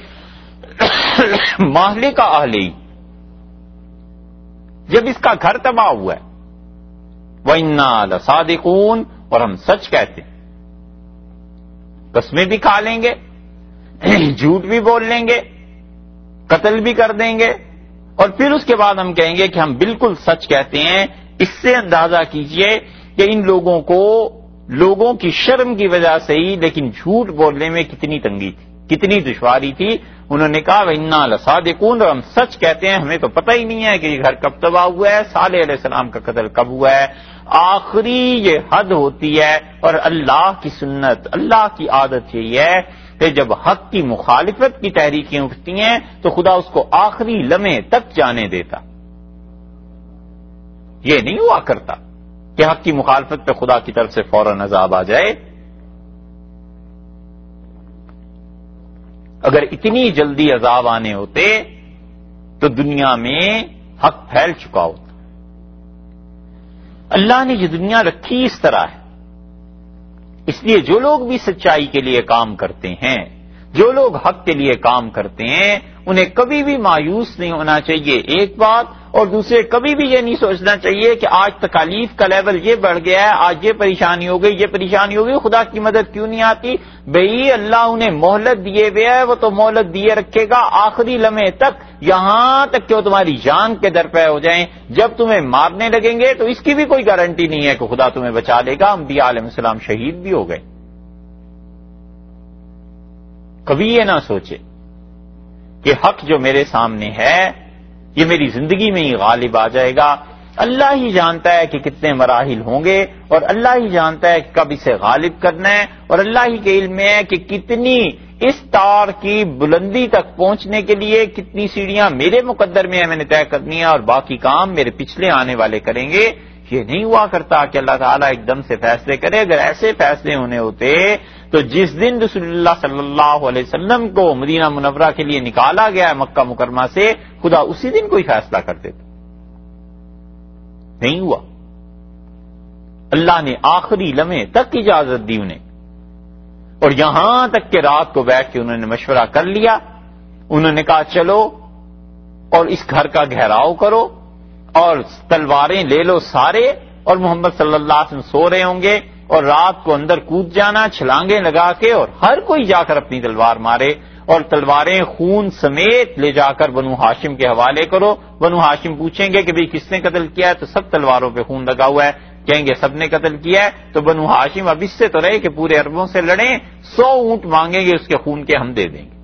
Speaker 1: مہلک اہلی، جب اس کا گھر تباہ ہوا ہے، وَإِنَّا لَصَادِقُونَ، اور ہم سچ کہتے ہیں، قسمیں بھی کھا لیں گے، جھوٹ بھی بول لیں گے، قتل بھی کر دیں گے، اور پھر اس کے بعد ہم کہیں گے کہ ہم بالکل سچ کہتے ہیں۔ اس سے اندازہ کیجئے کہ ان لوگوں کو لوگوں کی شرم کی وجہ سے ہی لیکن جھوٹ بولنے میں کتنی تنگی تھی، کتنی دشواری تھی۔ انہوں نے کہا وَإِنَّا لَصَادِقُونَ، اور ہم سچ کہتے ہیں، ہمیں تو پتہ ہی نہیں ہے کہ یہ گھر کب تباہ ہوا ہے، صالح علیہ السلام کا قتل کب ہوا ہے۔ آخری یہ حد ہوتی ہے، اور اللہ کی سنت، اللہ کی عادت یہی ہے کہ جب حق کی مخالفت کی تحریکیں اٹھتی ہیں تو خدا اس کو آخری لمحے تک جانے دیتا، یہ نہیں ہوا کرتا کہ حق کی مخالفت پہ خدا کی طرف سے فوراً عذاب آ جائے۔ اگر اتنی جلدی عذاب آنے ہوتے تو دنیا میں حق پھیل چکا ہوتا۔ اللہ نے یہ دنیا رکھی اس طرح ہے، اس لیے جو لوگ بھی سچائی کے لیے کام کرتے ہیں، جو لوگ حق کے لیے کام کرتے ہیں، انہیں کبھی بھی مایوس نہیں ہونا چاہیے، ایک بات، اور دوسرے کبھی بھی یہ نہیں سوچنا چاہیے کہ آج تکالیف کا لیول یہ بڑھ گیا ہے، آج یہ پریشانی ہو گئی، یہ پریشانی ہو گئی، خدا کی مدد کیوں نہیں آتی؟ بھئی اللہ انہیں مہلت دیے ہوئے ہے، وہ تو مہلت دیے رکھے گا آخری لمحے تک، یہاں تک کہ وہ تمہاری جان کے در پہ ہو جائیں۔ جب تمہیں مارنے لگیں گے تو اس کی بھی کوئی گارنٹی نہیں ہے کہ خدا تمہیں بچا لے گا۔ انبیاء علیہ السلام شہید بھی ہو گئے۔ کبھی یہ نہ سوچے کہ حق جو میرے سامنے ہے یہ میری زندگی میں ہی غالب آ جائے گا۔ اللہ ہی جانتا ہے کہ کتنے مراحل ہوں گے، اور اللہ ہی جانتا ہے کہ کب اسے غالب کرنا ہے، اور اللہ ہی کے علم میں ہے کہ کتنی اس تار کی بلندی تک پہنچنے کے لیے کتنی سیڑھیاں میرے مقدر میں ہے، میں نے طے کرنی ہے، اور باقی کام میرے پچھلے آنے والے کریں گے۔ یہ نہیں ہوا کرتا کہ اللہ تعالیٰ ایک دم سے فیصلے کرے۔ اگر ایسے فیصلے ہونے ہوتے تو جس دن رسول اللہ صلی اللہ علیہ وسلم کو مدینہ منورہ کے لیے نکالا گیا ہے مکہ مکرمہ سے، خدا اسی دن کوئی فیصلہ کر دیتا، نہیں ہوا۔ اللہ نے آخری لمحے تک اجازت دی انہیں، اور یہاں تک کہ رات کو بیٹھ کے انہوں نے مشورہ کر لیا، انہوں نے کہا چلو اور اس گھر کا گھیراؤ کرو اور تلواریں لے لو سارے، اور محمد صلی اللہ علیہ وسلم سو رہے ہوں گے، اور رات کو اندر کود جانا چھلانگیں لگا کے، اور ہر کوئی جا کر اپنی تلوار مارے، اور تلواریں خون سمیت لے جا کر بنو ہاشم کے حوالے کرو۔ بنو ہاشم پوچھیں گے کہ بھئی کس نے قتل کیا ہے، تو سب تلواروں پہ خون لگا ہوا ہے، کہیں گے سب نے قتل کیا ہے، تو بنو ہاشم اب اس سے تو رہے کہ پورے عربوں سے لڑیں، سو اونٹ مانگیں گے اس کے خون کے، ہم دے دیں گے۔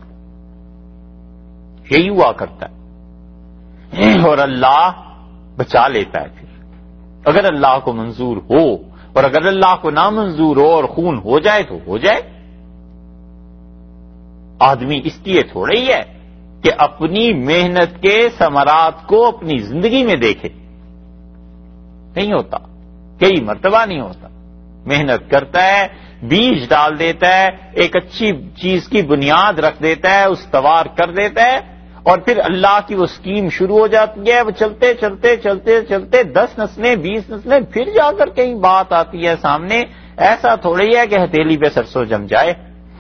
Speaker 1: یہی ہوا کرتا ہے، اور اللہ بچا لیتا ہے۔ پھر اگر اللہ کو منظور ہو، اور اگر اللہ کو نامنظور ہو اور خون ہو جائے تو ہو جائے۔ آدمی اس لیے تھوڑا ہی ہے کہ اپنی محنت کے ثمرات کو اپنی زندگی میں دیکھے. نہیں ہوتا، کئی مرتبہ نہیں ہوتا. محنت کرتا ہے، بیج ڈال دیتا ہے، ایک اچھی چیز کی بنیاد رکھ دیتا ہے، استوار کر دیتا ہے، اور پھر اللہ کی وہ اسکیم شروع ہو جاتی ہے. وہ چلتے چلتے چلتے چلتے دس نسلیں بیس نسلیں پھر جا کر کہیں بات آتی ہے سامنے. ایسا تھوڑی ہے کہ ہتھیلی پہ سرسوں جم جائے.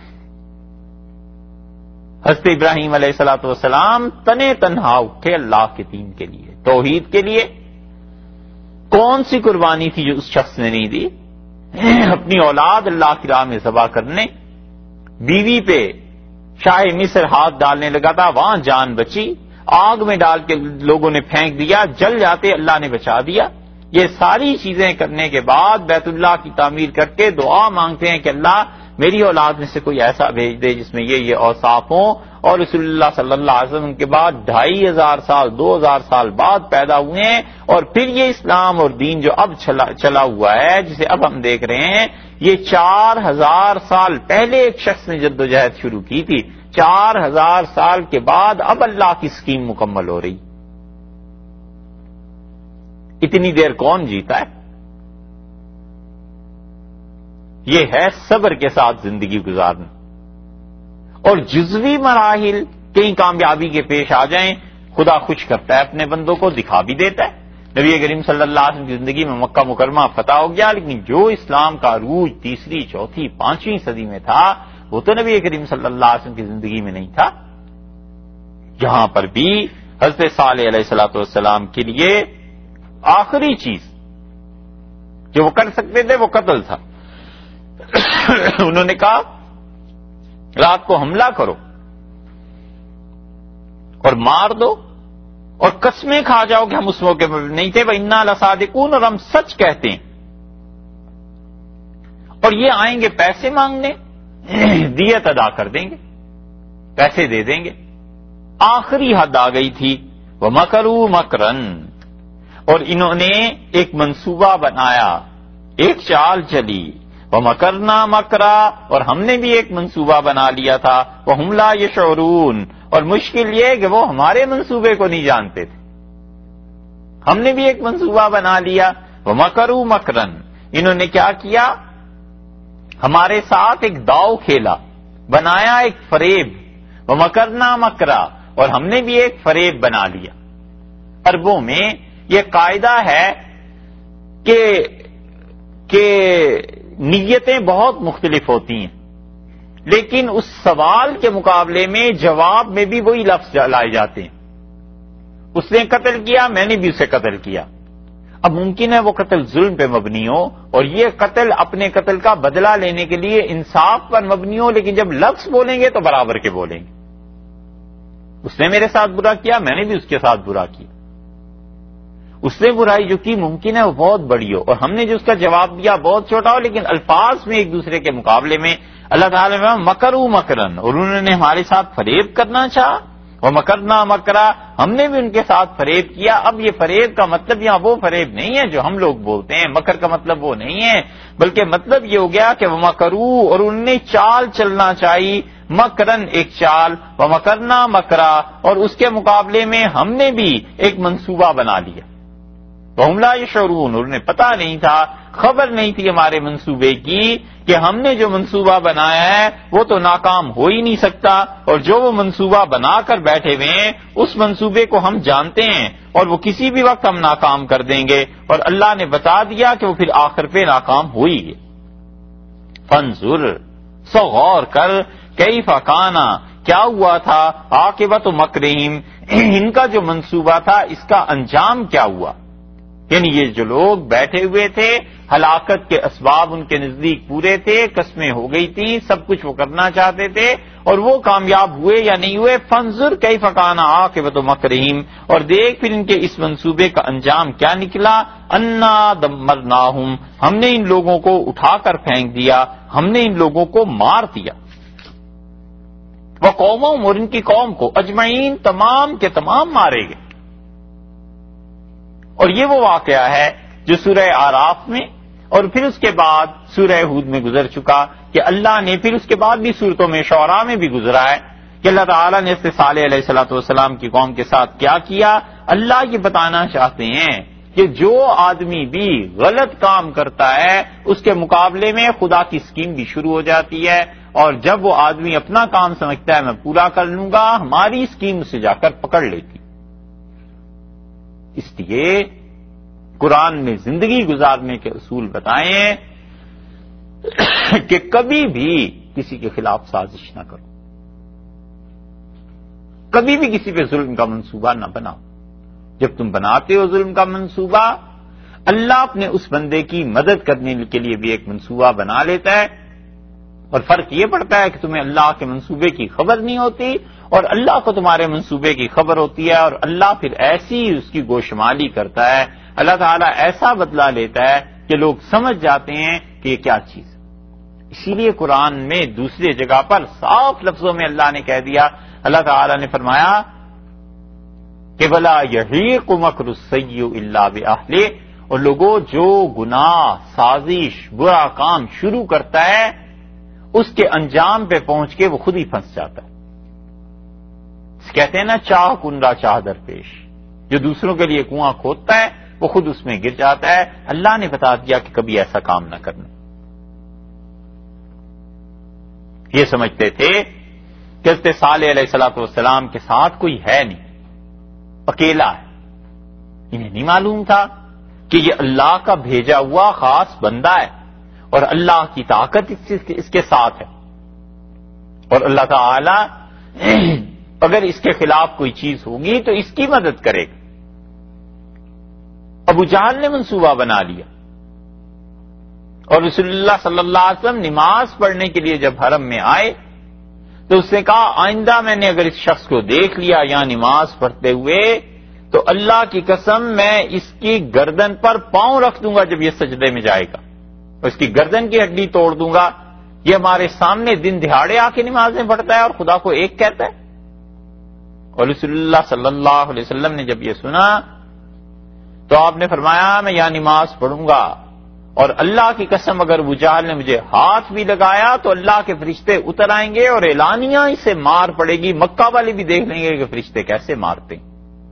Speaker 1: حضرت ابراہیم علیہ الصلوۃ والسلام تنے تنہا اٹھے اللہ کے دین کے لیے، توحید کے لیے. کون سی قربانی تھی جو اس شخص نے نہیں دی؟ اپنی اولاد اللہ کی راہ میں ذبح کرنے. بیوی پہ شاہ مصر ہاتھ ڈالنے لگا تھا، وہاں جان بچی. آگ میں ڈال کے لوگوں نے پھینک دیا، جل جاتے اللہ نے بچا دیا. یہ ساری چیزیں کرنے کے بعد بیت اللہ کی تعمیر کر کے دعا مانگتے ہیں کہ اللہ میری اولاد میں سے کوئی ایسا بھیج دے جس میں یہ یہ اوصاف ہوں. اور رسول اللہ صلی اللہ علیہ وسلم کے بعد ڈھائی ہزار سال دو ہزار سال بعد پیدا ہوئے ہیں، اور پھر یہ اسلام اور دین جو اب چلا, چلا ہوا ہے جسے اب ہم دیکھ رہے ہیں، یہ چار ہزار سال پہلے ایک شخص نے جدوجہد شروع کی تھی. چار ہزار سال کے بعد اب اللہ کی اسکیم مکمل ہو رہی. اتنی دیر کون جیتا ہے؟ یہ ہے صبر کے ساتھ زندگی گزارنا. اور جزوی مراحل کئی کامیابی کے پیش آ جائیں، خدا خوش کرتا ہے اپنے بندوں کو، دکھا بھی دیتا ہے. نبی کریم صلی اللہ علیہ وسلم کی زندگی میں مکہ مکرمہ فتح ہو گیا، لیکن جو اسلام کا عروج تیسری چوتھی پانچویں صدی میں تھا وہ تو نبی کریم صلی اللہ علیہ وسلم کی زندگی میں نہیں تھا. جہاں پر بھی حضرت صالح علیہ الصلوۃ والسلام کے لیے آخری چیز جو وہ کر سکتے تھے وہ قتل تھا. انہوں نے کہا رات کو حملہ کرو اور مار دو اور قسمیں کھا جاؤ کہ ہم اس موقع میں نہیں تھے. وَإِنَّا لَصَادِقُونَ، اور ہم سچ کہتے ہیں. اور یہ آئیں گے پیسے مانگنے، دیت ادا کر دیں گے، پیسے دے دیں گے. آخری حد آ گئی تھی. وَمَكَرُوا مَكْرًا، اور انہوں نے ایک منصوبہ بنایا، ایک چال چلی. وَمَكَرْنَا مَكْرًا، اور ہم نے بھی ایک منصوبہ بنا لیا تھا. وَهُمْ لَا يَشْعُرُونَ، اور مشکل یہ کہ وہ ہمارے منصوبے کو نہیں جانتے تھے. ہم نے بھی ایک منصوبہ بنا لیا. وَمَكَرُوا مَكْرًا، انہوں نے کیا کیا؟ ہمارے ساتھ ایک داؤ کھیلا، بنایا ایک فریب. وَمَكَرْنَا مَكْرًا، اور ہم نے بھی ایک فریب بنا لیا. عربوں میں یہ قاعدہ ہے کہ کہ نیتیں بہت مختلف ہوتی ہیں، لیکن اس سوال کے مقابلے میں جواب میں بھی وہی لفظ لائے جاتے ہیں. اس نے قتل کیا، میں نے بھی اسے قتل کیا. اب ممکن ہے وہ قتل ظلم پہ مبنی ہو اور یہ قتل اپنے قتل کا بدلہ لینے کے لیے انصاف پر مبنی ہو، لیکن جب لفظ بولیں گے تو برابر کے بولیں گے. اس نے میرے ساتھ برا کیا، میں نے بھی اس کے ساتھ برا کیا. اس نے برائی جو کی ممکن ہے وہ بہت بڑی ہو اور ہم نے جو اس کا جواب دیا بہت چھوٹا ہو، لیکن الفاظ میں ایک دوسرے کے مقابلے میں اللہ تعالیٰ نے مکروا مکرن، اور انہوں نے ہمارے ساتھ فریب کرنا چاہا. وہ مکرنا مکرا، ہم نے بھی ان کے ساتھ فریب کیا. اب یہ فریب کا مطلب یہاں وہ فریب نہیں ہے جو ہم لوگ بولتے ہیں، مکر کا مطلب وہ نہیں ہے، بلکہ مطلب یہ ہو گیا کہ وہ مکرو، اور انہوں نے چال چلنا چاہیے. مکرن ایک چال، وہ مکرنا مکرا، اور اس کے مقابلے میں ہم نے بھی ایک منصوبہ بنا لیا. وَهُمْ لَا يَشْعُرُونَ، انہیں پتا نہیں تھا، خبر نہیں تھی ہمارے منصوبے کی کہ ہم نے جو منصوبہ بنایا ہے وہ تو ناکام ہو ہی نہیں سکتا، اور جو وہ منصوبہ بنا کر بیٹھے ہوئے ہیں اس منصوبے کو ہم جانتے ہیں اور وہ کسی بھی وقت ہم ناکام کر دیں گے، اور اللہ نے بتا دیا کہ وہ پھر آخر پہ ناکام ہو ہی گئے. فانظر، سو غور کر، کیف کان، کیا ہوا تھا، عاقبۃ مکرہم، ان کا جو منصوبہ تھا اس کا انجام کیا ہوا. یعنی یہ جو لوگ بیٹھے ہوئے تھے، ہلاکت کے اسباب ان کے نزدیک پورے تھے، قسمیں ہو گئی تھیں، سب کچھ وہ کرنا چاہتے تھے، اور وہ کامیاب ہوئے یا نہیں ہوئے. فانظر کیف کان عاقبۃ مکرہم، اور دیکھ پھر ان کے اس منصوبے کا انجام کیا نکلا. انا دمرناہم، ہم نے ان لوگوں کو اٹھا کر پھینک دیا، ہم نے ان لوگوں کو مار دیا. وقومہم، اور ان کی قوم کو، اجمعین، تمام کے تمام مارے گئے. اور یہ وہ واقعہ ہے جو سورہ آراف میں اور پھر اس کے بعد سورہ ہود میں گزر چکا، کہ اللہ نے پھر اس کے بعد بھی سورتوں میں، شعراء میں بھی گزرا ہے کہ اللہ تعالیٰ نے صالح علیہ الصلوۃ والسلام کی قوم کے ساتھ کیا کیا. اللہ یہ بتانا چاہتے ہیں کہ جو آدمی بھی غلط کام کرتا ہے اس کے مقابلے میں خدا کی اسکیم بھی شروع ہو جاتی ہے, اور جب وہ آدمی اپنا کام سمجھتا ہے میں پورا کر لوں گا, ہماری اسکیم اسے جا کر پکڑ لیتی. اس لیے قرآن میں زندگی گزارنے کے اصول بتائے ہیں کہ کبھی بھی کسی کے خلاف سازش نہ کرو, کبھی بھی کسی پہ ظلم کا منصوبہ نہ بناؤ. جب تم بناتے ہو ظلم کا منصوبہ, اللہ اپنے اس بندے کی مدد کرنے کے لیے بھی ایک منصوبہ بنا لیتا ہے, اور فرق یہ پڑتا ہے کہ تمہیں اللہ کے منصوبے کی خبر نہیں ہوتی اور اللہ کو تمہارے منصوبے کی خبر ہوتی ہے, اور اللہ پھر ایسی اس کی گوشمالی کرتا ہے. اللہ تعالیٰ ایسا بدلہ لیتا ہے کہ لوگ سمجھ جاتے ہیں کہ یہ کیا چیز ہے. اسی لیے قرآن میں دوسری جگہ پر صاف لفظوں میں اللہ نے کہہ دیا, اللہ تعالیٰ نے فرمایا کہ بلا یحیق مکر السیء الا باہلہ, اور لوگوں جو گناہ, سازش, برا کام شروع کرتا ہے اس کے انجام پہ پہنچ کے وہ خود ہی پھنس جاتا ہے. کہتے ہیں نا چاہ کنرا چاہ درپیش, جو دوسروں کے لیے کنواں کھودتا ہے وہ خود اس میں گر جاتا ہے. اللہ نے بتا دیا کہ کبھی ایسا کام نہ کرنا. یہ سمجھتے تھے کہ حضرت صالح علیہ الصلوۃ والسلام کے ساتھ کوئی ہے نہیں, اکیلا ہے. انہیں نہیں معلوم تھا کہ یہ اللہ کا بھیجا ہوا خاص بندہ ہے اور اللہ کی طاقت اس کے ساتھ ہے, اور اللہ تعالی اگر اس کے خلاف کوئی چیز ہوگی تو اس کی مدد کرے گا. ابو جہل نے منصوبہ بنا لیا, اور رسول اللہ صلی اللہ علیہ وسلم نماز پڑھنے کے لیے جب حرم میں آئے تو اس نے کہا آئندہ میں نے اگر اس شخص کو دیکھ لیا یا نماز پڑھتے ہوئے تو اللہ کی قسم میں اس کی گردن پر پاؤں رکھ دوں گا جب یہ سجدے میں جائے گا, اور اس کی گردن کی ہڈی توڑ دوں گا. یہ ہمارے سامنے دن دہاڑے آ کے نمازیں پڑھتا ہے اور خدا کو ایک کہتا ہے. اور رسول اللہ صلی اللہ علیہ وسلم نے جب یہ سنا تو آپ نے فرمایا میں یہاں نماز پڑھوں گا, اور اللہ کی قسم اگر ابو جہل نے مجھے ہاتھ بھی لگایا تو اللہ کے فرشتے اتر آئیں گے اور اعلانیہ اسے مار پڑے گی. مکہ والے بھی دیکھ لیں گے کہ فرشتے کیسے مارتے ہیں.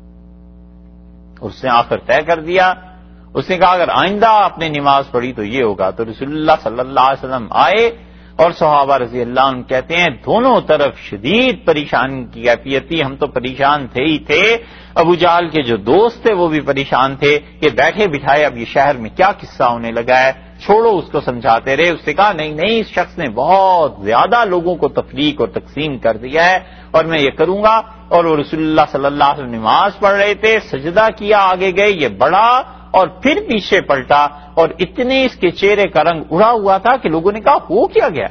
Speaker 1: اس نے آخر طے کر دیا, اس نے کہا اگر آئندہ آپ نے نماز پڑھی تو یہ ہوگا. تو رسول اللہ صلی اللہ علیہ وسلم آئے اور صحابہ رضی اللہ عنہ کہتے ہیں دونوں طرف شدید پریشانی کی کیفیت تھی. ہم تو پریشان تھے ہی تھے, ابو جہل کے جو دوست تھے وہ بھی پریشان تھے کہ بیٹھے بٹھائے اب یہ شہر میں کیا قصہ ہونے لگا ہے, چھوڑو اس کو سمجھاتے رہے. اس نے کہا نہیں نہیں, اس شخص نے بہت زیادہ لوگوں کو تفریق اور تقسیم کر دیا ہے اور میں یہ کروں گا. اور وہ رسول اللہ صلی اللہ علیہ وسلم نماز پڑھ رہے تھے, سجدہ کیا, آگے گئے, یہ بڑھا اور پھر پیچھے پلٹا, اور اتنے اس کے چہرے کا رنگ اڑا ہوا تھا کہ لوگوں نے کہا ہو کیا گیا.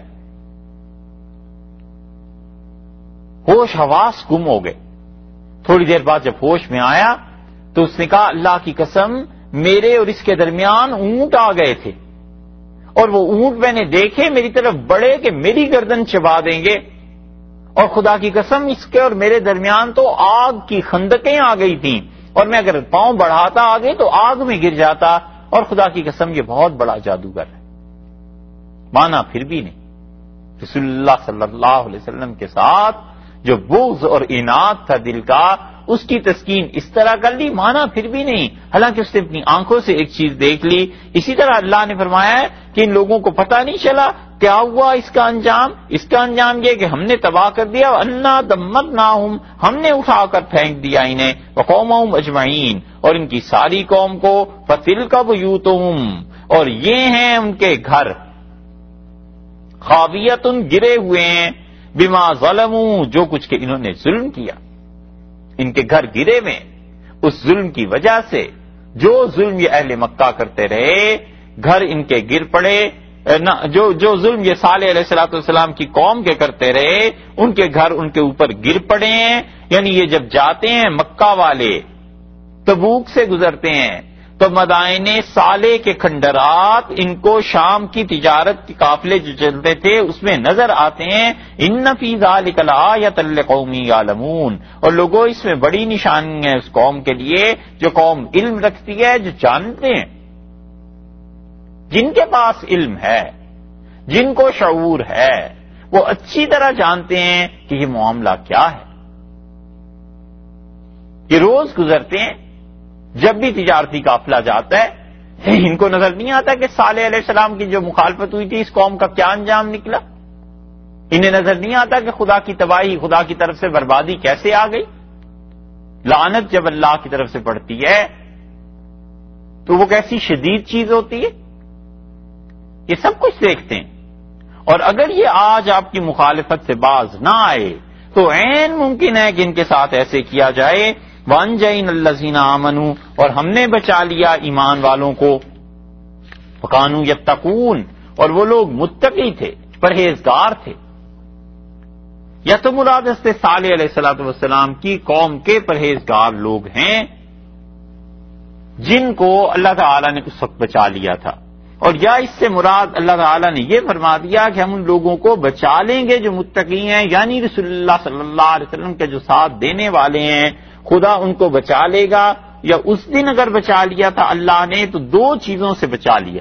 Speaker 1: ہوش حواس گم ہو گئے. تھوڑی دیر بعد جب ہوش میں آیا تو اس نے کہا اللہ کی قسم میرے اور اس کے درمیان اونٹ آ گئے تھے, اور وہ اونٹ میں نے دیکھے میری طرف بڑھے کہ میری گردن چبا دیں گے, اور خدا کی قسم اس کے اور میرے درمیان تو آگ کی خندقیں آ گئی تھیں, اور میں اگر پاؤں بڑھاتا آگے تو آگ میں گر جاتا, اور خدا کی قسم یہ بہت بڑا جادوگر ہے. مانا پھر بھی نہیں. رسول اللہ صلی اللہ علیہ وسلم کے ساتھ جو بغض اور اناد تھا دل کا اس کی تسکین اس طرح کر لی, مانا پھر بھی نہیں, حالانکہ اس نے اپنی آنکھوں سے ایک چیز دیکھ لی. اسی طرح اللہ نے فرمایا ہے کہ ان لوگوں کو پتہ نہیں چلا کیا ہوا اس کا انجام. اس کا انجام یہ کہ ہم نے تباہ کر دیا, انا دمرناہم, ہم نے اٹھا کر پھینک دیا انہیں, وقومہم اجمعین, اور ان کی ساری قوم کو, فتلک بیوتہم, اور یہ ہیں ان کے گھر, خاویۃ گرے ہوئے ہیں, بما ظلموا, جو کچھ کہ انہوں نے ظلم کیا. ان کے گھر گرے میں اس ظلم کی وجہ سے, جو ظلم یہ اہل مکہ کرتے رہے گھر ان کے گر پڑے, جو جو ظلم یہ صالح علیہ الصلوۃ والسلام کی قوم کے کرتے رہے ان کے گھر ان کے اوپر گر پڑے ہیں. یعنی یہ جب جاتے ہیں مکہ والے تبوک سے گزرتے ہیں تو مدائن صالح کے کھنڈرات ان کو شام کی تجارت کے قافلے جو چلتے تھے اس میں نظر آتے ہیں. ان فی ذلک لآیۃ لقوم یعلمون, اور لوگوں اس میں بڑی نشانی ہے اس قوم کے لیے جو قوم علم رکھتی ہے, جو جانتے ہیں. جن کے پاس علم ہے, جن کو شعور ہے, وہ اچھی طرح جانتے ہیں کہ یہ معاملہ کیا ہے. یہ روز گزرتے ہیں، جب بھی تجارتی قافلہ جاتا ہے ان کو نظر نہیں آتا کہ صالح علیہ السلام کی جو مخالفت ہوئی تھی اس قوم کا کیا انجام نکلا. انہیں نظر نہیں آتا کہ خدا کی تباہی، خدا کی طرف سے بربادی کیسے آ گئی. لعنت جب اللہ کی طرف سے پڑتی ہے تو وہ کیسی شدید چیز ہوتی ہے. یہ سب کچھ دیکھتے ہیں، اور اگر یہ آج آپ کی مخالفت سے باز نہ آئے تو عین ممکن ہے کہ ان کے ساتھ ایسے کیا جائے. وَأَنْجَيْنَا الَّذِينَ آمَنُوا، اور ہم نے بچا لیا ایمان والوں کو. وَكَانُوا يَتَّقُونَ، اور وہ لوگ متقی تھے، پرہیزگار تھے. یا تو مراد سے صالح علیہ الصلوۃ والسلام کی قوم کے پرہیزگار لوگ ہیں جن کو اللہ تعالی نے اس وقت بچا لیا تھا، اور یا اس سے مراد اللہ تعالی نے یہ فرما دیا کہ ہم ان لوگوں کو بچا لیں گے جو متقی ہیں، یعنی رسول اللہ صلی اللہ علیہ وسلم کے جو ساتھ دینے والے ہیں خدا ان کو بچا لے گا. یا اس دن اگر بچا لیا تھا اللہ نے تو دو چیزوں سے بچا لیا.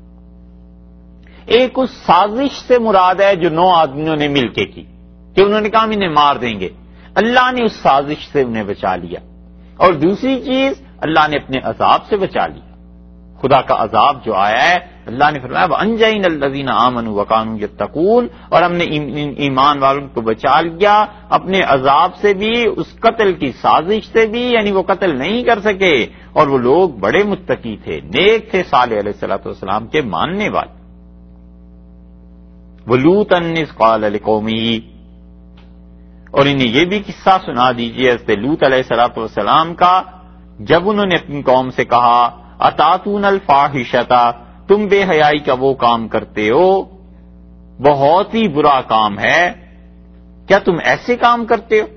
Speaker 1: ایک اس سازش سے مراد ہے جو نو آدمیوں نے مل کے کی کہ انہوں نے کہا ہم انہیں مار دیں گے، اللہ نے اس سازش سے انہیں بچا لیا. اور دوسری چیز اللہ نے اپنے عذاب سے بچا لیا. خدا کا عذاب جو آیا ہے اللہ نے فرمایا وَأَنْجَيْنَا الَّذِينَ آمَنُوا وَكَانُوا يَتَّقُونَ، اور ہم نے ایمان والوں کو بچا لیا اپنے عذاب سے بھی، اس قتل کی سازش سے بھی، یعنی وہ قتل نہیں کر سکے، اور وہ لوگ بڑے متقی تھے، نیک تھے، صالح علیہ الصلوۃ والسلام کے ماننے والے. وَلُوطًا إِذْ قَالَ لِقَوْمِهِ، اور انہیں یہ بھی قصہ سنا دیجیے حضرت لوط علیہ الصلوۃ والسلام کا جب انہوں نے اپنی قوم سے کہا اتاتون الفاحشۃ، تم بے حیائی کا وہ کام کرتے ہو، بہت ہی برا کام ہے، کیا تم ایسے کام کرتے ہو؟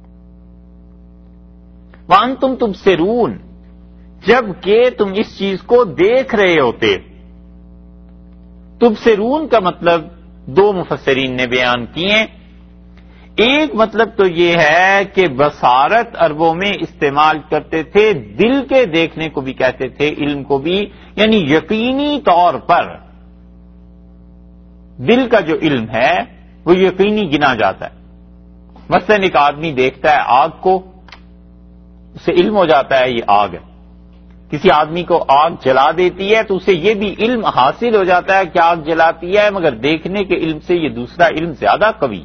Speaker 1: وانتم تبصرون، جب کہ تم اس چیز کو دیکھ رہے ہوتے. تبصرون کا مطلب دو مفسرین نے بیان کیے. ایک مطلب تو یہ ہے کہ بصارت عربوں میں استعمال کرتے تھے، دل کے دیکھنے کو بھی کہتے تھے، علم کو بھی، یعنی یقینی طور پر دل کا جو علم ہے وہ یقینی گنا جاتا ہے. مثلا ایک آدمی دیکھتا ہے آگ کو، اسے علم ہو جاتا ہے یہ آگ ہے. کسی آدمی کو آگ جلا دیتی ہے تو اسے یہ بھی علم حاصل ہو جاتا ہے کہ آگ جلاتی ہے، مگر دیکھنے کے علم سے یہ دوسرا علم زیادہ قوی.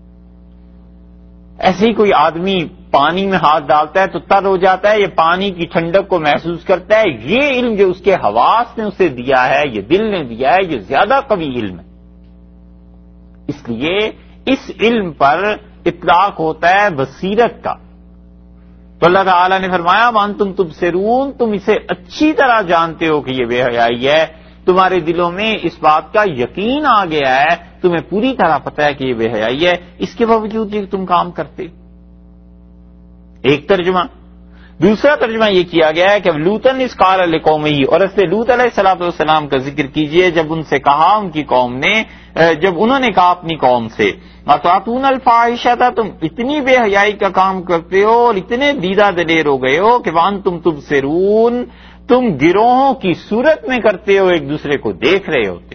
Speaker 1: ایسے ہی کوئی آدمی پانی میں ہاتھ ڈالتا ہے تو تر ہو جاتا ہے، یہ پانی کی ٹھنڈک کو محسوس کرتا ہے. یہ علم جو اس کے حواس نے اسے دیا ہے، یہ دل نے دیا ہے، یہ زیادہ قوی علم ہے. اس لیے اس علم پر اطلاق ہوتا ہے بصیرت کا. تو اللہ تعالی نے فرمایا وانتم تبصرون، تم اسے اچھی طرح جانتے ہو کہ یہ بے حیائی ہے، تمہارے دلوں میں اس بات کا یقین آ گیا ہے، تمہیں پوری طرح پتہ ہے کہ یہ بے حیائی ہے، اس کے باوجود یہ تم کام کرتے. ایک ترجمہ. دوسرا ترجمہ یہ کیا گیا ہے کہ لوطن اذ قال لقومه، اور اس سے لوط علیہ الصلوۃ والسلام کا ذکر کیجئے جب ان سے کہا ان کی قوم نے، جب انہوں نے کہا اپنی قوم سے اتاتون الفاحشۃ، تم اتنی بے حیائی کا کام کرتے ہو اور اتنے دیدہ دلیر ہو گئے ہو کہ وانتم تبصرون، تم گروہوں کی صورت میں کرتے ہو، ایک دوسرے کو دیکھ رہے ہوتے.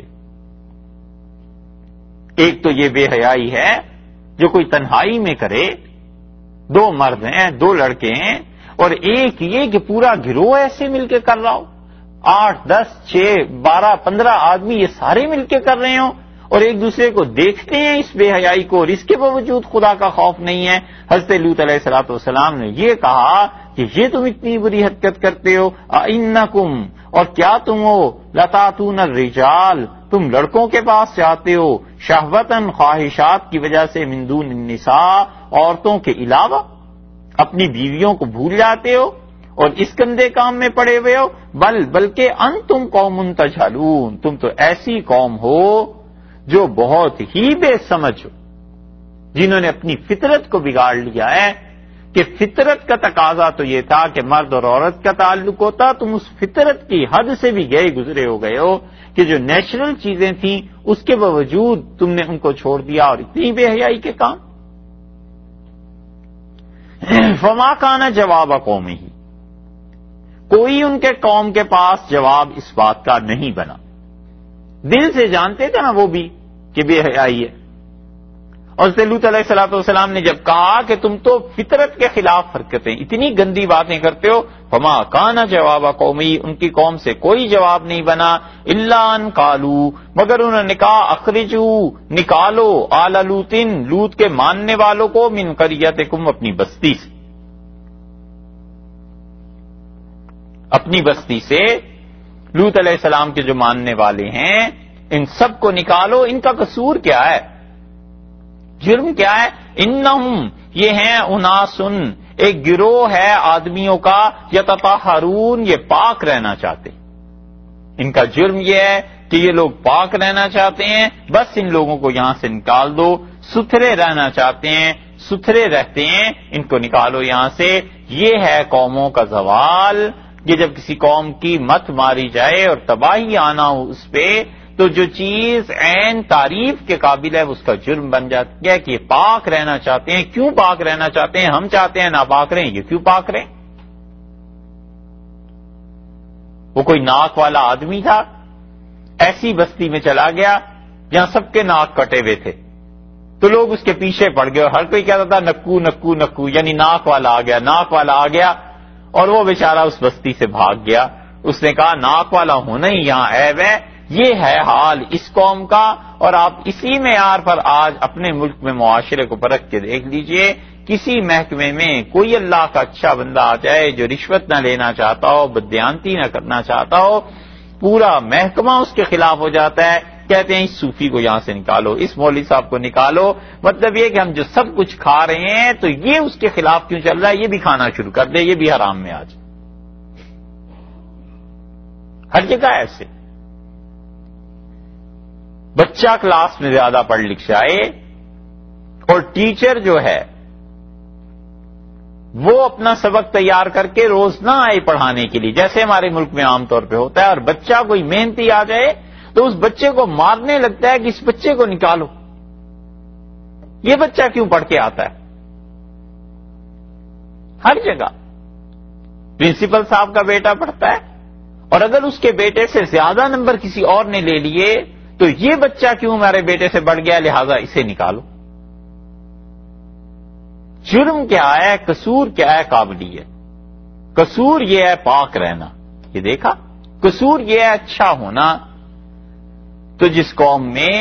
Speaker 1: ایک تو یہ بے حیائی ہے جو کوئی تنہائی میں کرے، دو مرد ہیں، دو لڑکے ہیں، اور ایک یہ کہ پورا گروہ ایسے مل کے کر رہا ہو، آٹھ دس چھ بارہ پندرہ آدمی یہ سارے مل کے کر رہے ہوں اور ایک دوسرے کو دیکھتے ہیں اس بے حیائی کو، اور اس کے باوجود خدا کا خوف نہیں ہے. حضرت لوط علیہ الصلوۃ والسلام نے یہ کہا کہ یہ تم اتنی بری حرکت کرتے ہو، اِنَّکُمْ، اور کیا تم ہو، لَتَأْتُونَ الرِّجَالَ، تم لڑکوں کے پاس جاتے ہو، شہوتاً، خواہشات کی وجہ سے، من دون النساء، عورتوں کے علاوہ، اپنی بیویوں کو بھول جاتے ہو اور اس گندے کام میں پڑے ہوئے ہو. بل بلکہ انتم قوم تجہلون، تم تو ایسی قوم ہو جو بہت ہی بے سمجھ ہو، جنہوں نے اپنی فطرت کو بگاڑ لیا ہے. کہ فطرت کا تقاضا تو یہ تھا کہ مرد اور عورت کا تعلق ہوتا، تم اس فطرت کی حد سے بھی گئے گزرے ہو گئے ہو کہ جو نیچرل چیزیں تھیں اس کے باوجود تم نے ان کو چھوڑ دیا اور اتنی بے حیائی کے کام. فما کان جواب قومہ، کوئی ان کے قوم کے پاس جواب اس بات کا نہیں بنا. دل سے جانتے تھے نا وہ بھی کہ بے حیائی ہے، اور لوط علیہ الصلوۃ والسلام نے جب کہا کہ تم تو فطرت کے خلاف حرکتیں اتنی گندی باتیں کرتے ہو، فما کان جواب قومی، ان کی قوم سے کوئی جواب نہیں بنا، الا ان قالوا، مگر انہوں نے کہا اخرجو، نکالو آل لوط، لوط کے ماننے والوں کو، من قریتکم، اپنی بستی سے، اپنی بستی سے لوط علیہ السلام کے جو ماننے والے ہیں ان سب کو نکالو۔ ان کا قصور کیا ہے، جرم کیا ہے؟ انہم، یہ ہیں اناسن، ایک گروہ ہے آدمیوں کا، یتطہرون، یہ پاک رہنا چاہتے، ان کا جرم یہ ہے کہ یہ لوگ پاک رہنا چاہتے ہیں، بس ان لوگوں کو یہاں سے نکال دو، ستھرے رہنا چاہتے ہیں، ستھرے رہتے ہیں، ان کو نکالو یہاں سے۔ یہ ہے قوموں کا زوال، یہ جب کسی قوم کی مت ماری جائے اور تباہی آنا ہو اس پہ، تو جو چیز عین تعریف کے قابل ہے اس کا جرم بن جاتی ہے کہ یہ پاک رہنا چاہتے ہیں۔ کیوں پاک رہنا چاہتے ہیں؟ ہم چاہتے ہیں ناپاک رہیں، یہ کیوں پاک رہیں؟ وہ کوئی ناک والا آدمی تھا، ایسی بستی میں چلا گیا جہاں سب کے ناک کٹے ہوئے تھے، تو لوگ اس کے پیچھے پڑ گئے اور ہر کوئی کہتا تھا نکو نکو نکو، یعنی ناک والا آ گیا، ناک والا آ گیا، اور وہ بیچارہ اس بستی سے بھاگ گیا۔ اس نے کہا ناک والا ہونا ہی یہاں عیب ہے۔ یہ ہے حال اس قوم کا، اور آپ اسی معیار پر آج اپنے ملک میں معاشرے کو پرکھ کے دیکھ لیجئے، کسی محکمے میں کوئی اللہ کا اچھا بندہ آ جائے جو رشوت نہ لینا چاہتا ہو، بددیانتی نہ کرنا چاہتا ہو، پورا محکمہ اس کے خلاف ہو جاتا ہے، کہتے ہیں اس صوفی کو یہاں سے نکالو، اس مولوی صاحب کو نکالو۔ مطلب یہ کہ ہم جو سب کچھ کھا رہے ہیں تو یہ اس کے خلاف کیوں چل رہا ہے، یہ بھی کھانا شروع کر دے، یہ بھی حرام میں آ جائے۔ ہر جگہ ایسے بچہ کلاس میں زیادہ پڑھ لکھ جائے اور ٹیچر جو ہے وہ اپنا سبق تیار کر کے روز نہ آئے پڑھانے کے لیے، جیسے ہمارے ملک میں عام طور پہ ہوتا ہے، اور بچہ کوئی محنتی آ جائے تو اس بچے کو مارنے لگتا ہے کہ اس بچے کو نکالو، یہ بچہ کیوں پڑھ کے آتا ہے؟ ہر جگہ پرنسپل صاحب کا بیٹا پڑھتا ہے، اور اگر اس کے بیٹے سے زیادہ نمبر کسی اور نے لے لیے تو یہ بچہ کیوں ہمارے بیٹے سے بڑھ گیا، لہذا اسے نکالو۔ جرم کیا ہے، قصور کیا ہے؟ قابلیت۔ قصور یہ ہے پاک رہنا، یہ دیکھا، قصور یہ ہے اچھا ہونا۔ تو جس قوم میں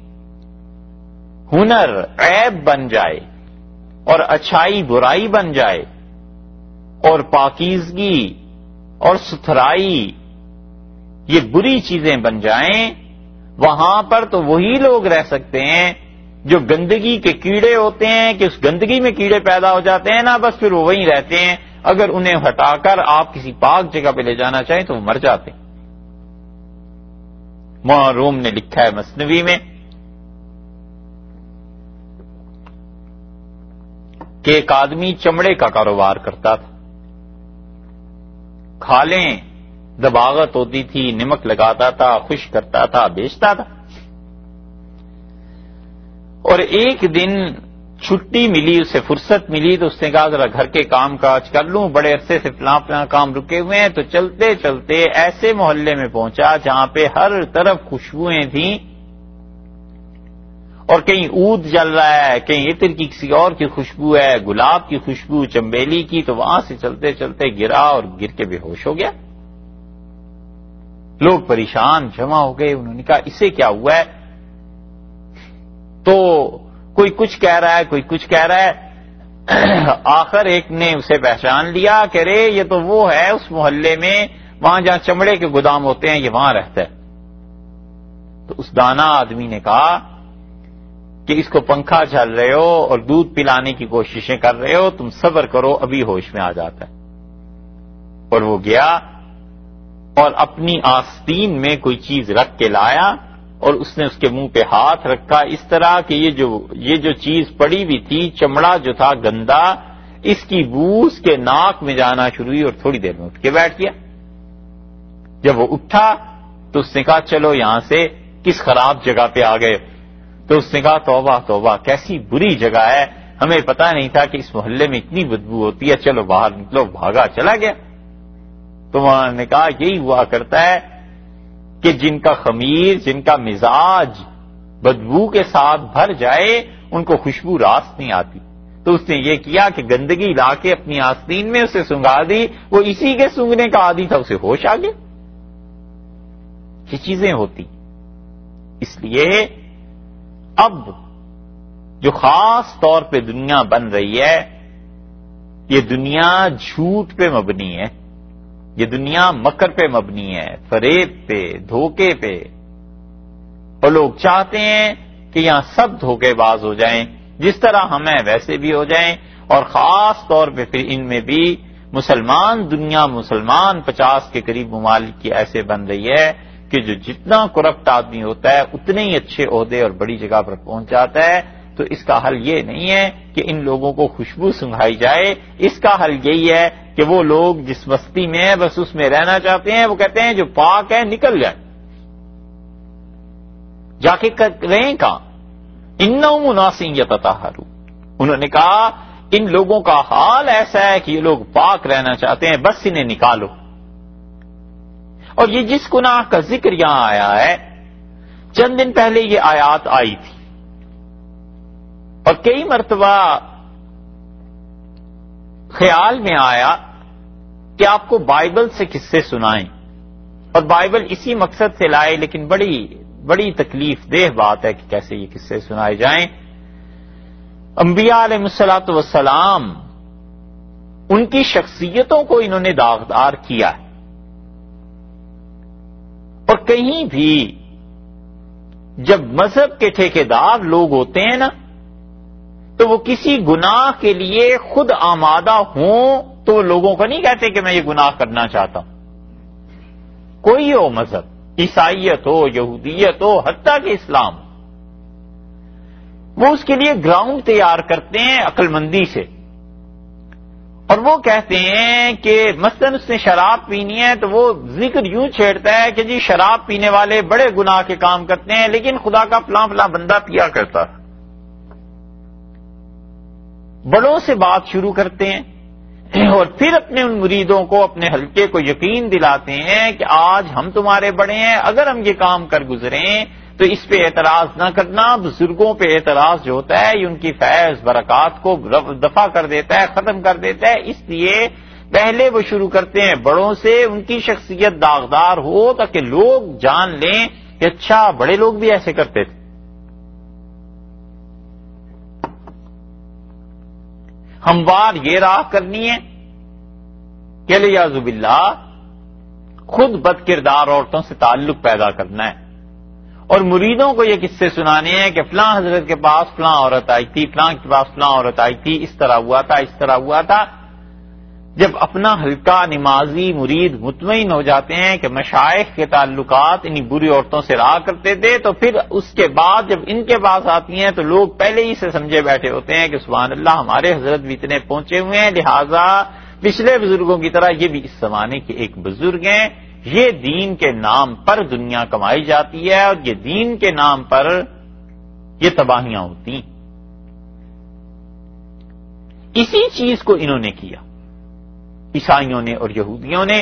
Speaker 1: ہنر عیب بن جائے اور اچھائی برائی بن جائے اور پاکیزگی اور ستھرائی یہ بری چیزیں بن جائیں، وہاں پر تو وہی لوگ رہ سکتے ہیں جو گندگی کے کیڑے ہوتے ہیں، کہ اس گندگی میں کیڑے پیدا ہو جاتے ہیں نا، بس پھر وہ وہیں رہتے ہیں، اگر انہیں ہٹا کر آپ کسی پاک جگہ پہ لے جانا چاہیں تو وہ مر جاتے ہیں۔ مولانا روم نے لکھا ہے مثنوی میں کہ ایک آدمی چمڑے کا کاروبار کرتا تھا، کھالیں دباغت ہوتی تھی، نمک لگاتا تھا، خشک کرتا تھا، بیچتا تھا۔ اور ایک دن چھٹی ملی، اسے فرصت ملی، تو اس نے کہا ذرا گھر کے کام کاج کر لوں، بڑے عرصے سے فلاں فلاں کام رکے ہوئے ہیں۔ تو چلتے چلتے ایسے محلے میں پہنچا جہاں پہ ہر طرف خوشبوئیں تھیں، اور کہیں عود جل رہا ہے، کہیں عطر کی کسی اور کی خوشبو ہے، گلاب کی خوشبو، چنبیلی کی۔ تو وہاں سے چلتے چلتے گرا اور گر کے بے ہوش ہو گیا۔ لوگ پریشان جمع ہو گئے، انہوں نے کہا اسے کیا ہوا ہے؟ تو کوئی کچھ کہہ رہا ہے، کوئی کچھ کہہ رہا ہے۔ آخر ایک نے اسے پہچان لیا کہ رے یہ تو وہ ہے اس محلے میں وہاں جہاں چمڑے کے گودام ہوتے ہیں، یہ وہاں رہتا ہے۔ تو اس دانا آدمی نے کہا کہ اس کو پنکھا جھل رہے ہو اور دودھ پلانے کی کوششیں کر رہے ہو، تم صبر کرو، ابھی ہوش میں آ جاتا ہے۔ اور وہ گیا اور اپنی آستین میں کوئی چیز رکھ کے لایا، اور اس نے اس کے منہ پہ ہاتھ رکھا اس طرح کہ یہ جو یہ جو چیز پڑی ہوئی تھی، چمڑا جو تھا گندا، اس کی بو اس کے ناک میں جانا شروع ہوئی، اور تھوڑی دیر میں اٹھ کے بیٹھ گیا۔ جب وہ اٹھا تو اس نے کہا چلو یہاں سے، کس خراب جگہ پہ آ گئے؟ تو اس نے کہا توبہ توبہ، کیسی بری جگہ ہے، ہمیں پتا نہیں تھا کہ اس محلے میں اتنی بدبو ہوتی ہے، چلو باہر نکلو۔ بھاگا چلا گیا۔ تو وہاں نے کہا یہی ہوا کرتا ہے کہ جن کا خمیر، جن کا مزاج بدبو کے ساتھ بھر جائے، ان کو خوشبو راست نہیں آتی، تو اس نے یہ کیا کہ گندگی لا کے اپنی آستین میں اسے سنگا دی، وہ اسی کے سونگنے کا عادی تھا، اسے ہوش آ گیا۔ یہ چیزیں ہوتی، اس لیے اب جو خاص طور پہ دنیا بن رہی ہے، یہ دنیا جھوٹ پہ مبنی ہے، یہ دنیا مکر پہ مبنی ہے، فریب پہ، دھوکے پہ، اور لوگ چاہتے ہیں کہ یہاں سب دھوکے باز ہو جائیں، جس طرح ہمیں ویسے بھی ہو جائیں، اور خاص طور پہ پھر ان میں بھی مسلمان دنیا، مسلمان پچاس کے قریب ممالک کی ایسے بن رہی ہے کہ جو جتنا کرپٹ آدمی ہوتا ہے اتنے ہی اچھے عہدے اور بڑی جگہ پر پہنچ جاتا ہے۔ تو اس کا حل یہ نہیں ہے کہ ان لوگوں کو خوشبو سنگھائی جائے، اس کا حل یہی ہے کہ وہ لوگ جس بستی میں ہیں بس اس میں رہنا چاہتے ہیں، وہ کہتے ہیں جو پاک ہے نکل جائے، جا کے رہیں کہاں؟ انہم اناس یتطہرون، انہوں نے کہا ان لوگوں کا حال ایسا ہے کہ یہ لوگ پاک رہنا چاہتے ہیں، بس انہیں نکالو۔ اور یہ جس گناہ کا ذکر یہاں آیا ہے، چند دن پہلے یہ آیات آئی تھی، اور کئی مرتبہ خیال میں آیا کہ آپ کو بائبل سے قصے سنائیں، اور بائبل اسی مقصد سے لائے، لیکن بڑی بڑی تکلیف دہ بات ہے کہ کیسے یہ قصے سنائے جائیں۔ انبیاء علیہ الصلوۃ والسلام، ان کی شخصیتوں کو انہوں نے داغدار کیا ہے، اور کہیں بھی جب مذہب کے ٹھیکیدار لوگ ہوتے ہیں نا، تو وہ کسی گناہ کے لیے خود آمادہ ہوں تو وہ لوگوں کو نہیں کہتے کہ میں یہ گناہ کرنا چاہتا ہوں، کوئی ہو مذہب، عیسائیت ہو، یہودیت ہو، حتیٰ کہ اسلام، وہ اس کے لیے گراؤنڈ تیار کرتے ہیں عقل مندی سے، اور وہ کہتے ہیں کہ مثلاً اس نے شراب پینی ہے تو وہ ذکر یوں چھیڑتا ہے کہ جی شراب پینے والے بڑے گناہ کے کام کرتے ہیں، لیکن خدا کا فلاں فلاں بندہ پیا کرتا ہے۔ بڑوں سے بات شروع کرتے ہیں، اور پھر اپنے ان مریدوں کو، اپنے حلقے کو یقین دلاتے ہیں کہ آج ہم تمہارے بڑے ہیں، اگر ہم یہ کام کر گزریں تو اس پہ اعتراض نہ کرنا۔ بزرگوں پہ اعتراض جو ہوتا ہے یہ ان کی فیض برکات کو دفع کر دیتا ہے، ختم کر دیتا ہے، اس لیے پہلے وہ شروع کرتے ہیں بڑوں سے، ان کی شخصیت داغدار ہو تاکہ لوگ جان لیں کہ اچھا بڑے لوگ بھی ایسے کرتے تھے۔ ہموار یہ راہ کرنی ہے کہ الیاذ باللہ خود بد کردار عورتوں سے تعلق پیدا کرنا ہے، اور مریدوں کو یہ قصے سنانے ہیں کہ فلاں حضرت کے پاس فلاں عورت آئی تھی، فلاں کے پاس فلاں عورت آئی تھی، اس طرح ہوا تھا، اس طرح ہوا تھا۔ جب اپنا حلقہ نمازی مرید مطمئن ہو جاتے ہیں کہ مشائخ کے تعلقات انہی بری عورتوں سے رہا کرتے تھے، تو پھر اس کے بعد جب ان کے پاس آتی ہیں تو لوگ پہلے ہی سے سمجھے بیٹھے ہوتے ہیں کہ سبحان اللہ ہمارے حضرت بھی اتنے پہنچے ہوئے ہیں، لہذا پچھلے بزرگوں کی طرح یہ بھی اس زمانے کے ایک بزرگ ہیں۔ یہ دین کے نام پر دنیا کمائی جاتی ہے، اور یہ دین کے نام پر یہ تباہیاں ہوتی ہیں۔ اسی چیز کو انہوں نے کیا، عیسائیوں نے اور یہودیوں نے۔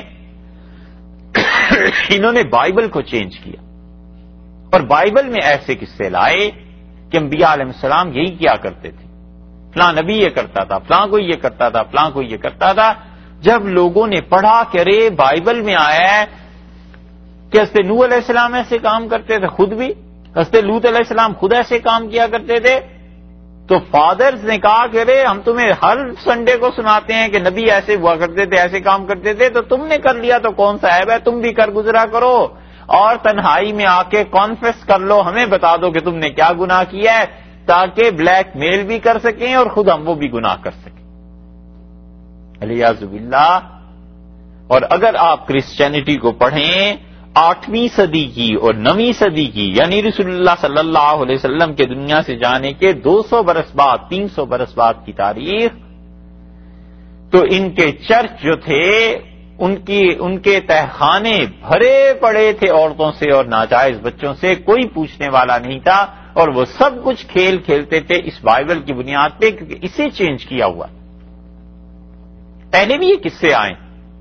Speaker 1: انہوں نے بائبل کو چینج کیا، اور بائبل میں ایسے قصے لائے کہ انبیاء علیہ السلام یہی کیا کرتے تھے، فلاں نبی یہ کرتا تھا، فلاں کوئی یہ کرتا تھا، فلاں کوئی یہ کرتا تھا۔ جب لوگوں نے پڑھا کہ ارے بائبل میں آیا ہے کہ حضرت نوح علیہ السلام ایسے کام کرتے تھے، خود بھی حضرت لوط علیہ السلام خود ایسے کام کیا کرتے تھے، تو فادرز نے کہا کہ ارے ہم تمہیں ہر سنڈے کو سناتے ہیں کہ نبی ایسے ہوا کرتے تھے، ایسے کام کرتے تھے، تو تم نے کر لیا تو کون سا عیب ہے، تم بھی کر گزرا کرو، اور تنہائی میں آ کے کانفیس کر لو، ہمیں بتا دو کہ تم نے کیا گناہ کیا ہے، تاکہ بلیک میل بھی کر سکیں اور خود ہم وہ بھی گناہ کر سکیں، الیاذ باللہ۔ اور اگر آپ کرسچینٹی کو پڑھیں آٹھویں صدی کی اور نویں صدی کی، یعنی رسول اللہ صلی اللہ علیہ وسلم کے دنیا سے جانے کے دو سو برس بعد، تین سو برس بعد کی تاریخ، تو ان کے چرچ جو تھے ان کی ان کے تہخانے بھرے پڑے تھے عورتوں سے اور ناجائز بچوں سے، کوئی پوچھنے والا نہیں تھا، اور وہ سب کچھ کھیل کھیلتے تھے اس بائبل کی بنیاد پہ، کیونکہ اسے چینج کیا ہوا۔ پہلے بھی یہ قصے آئے،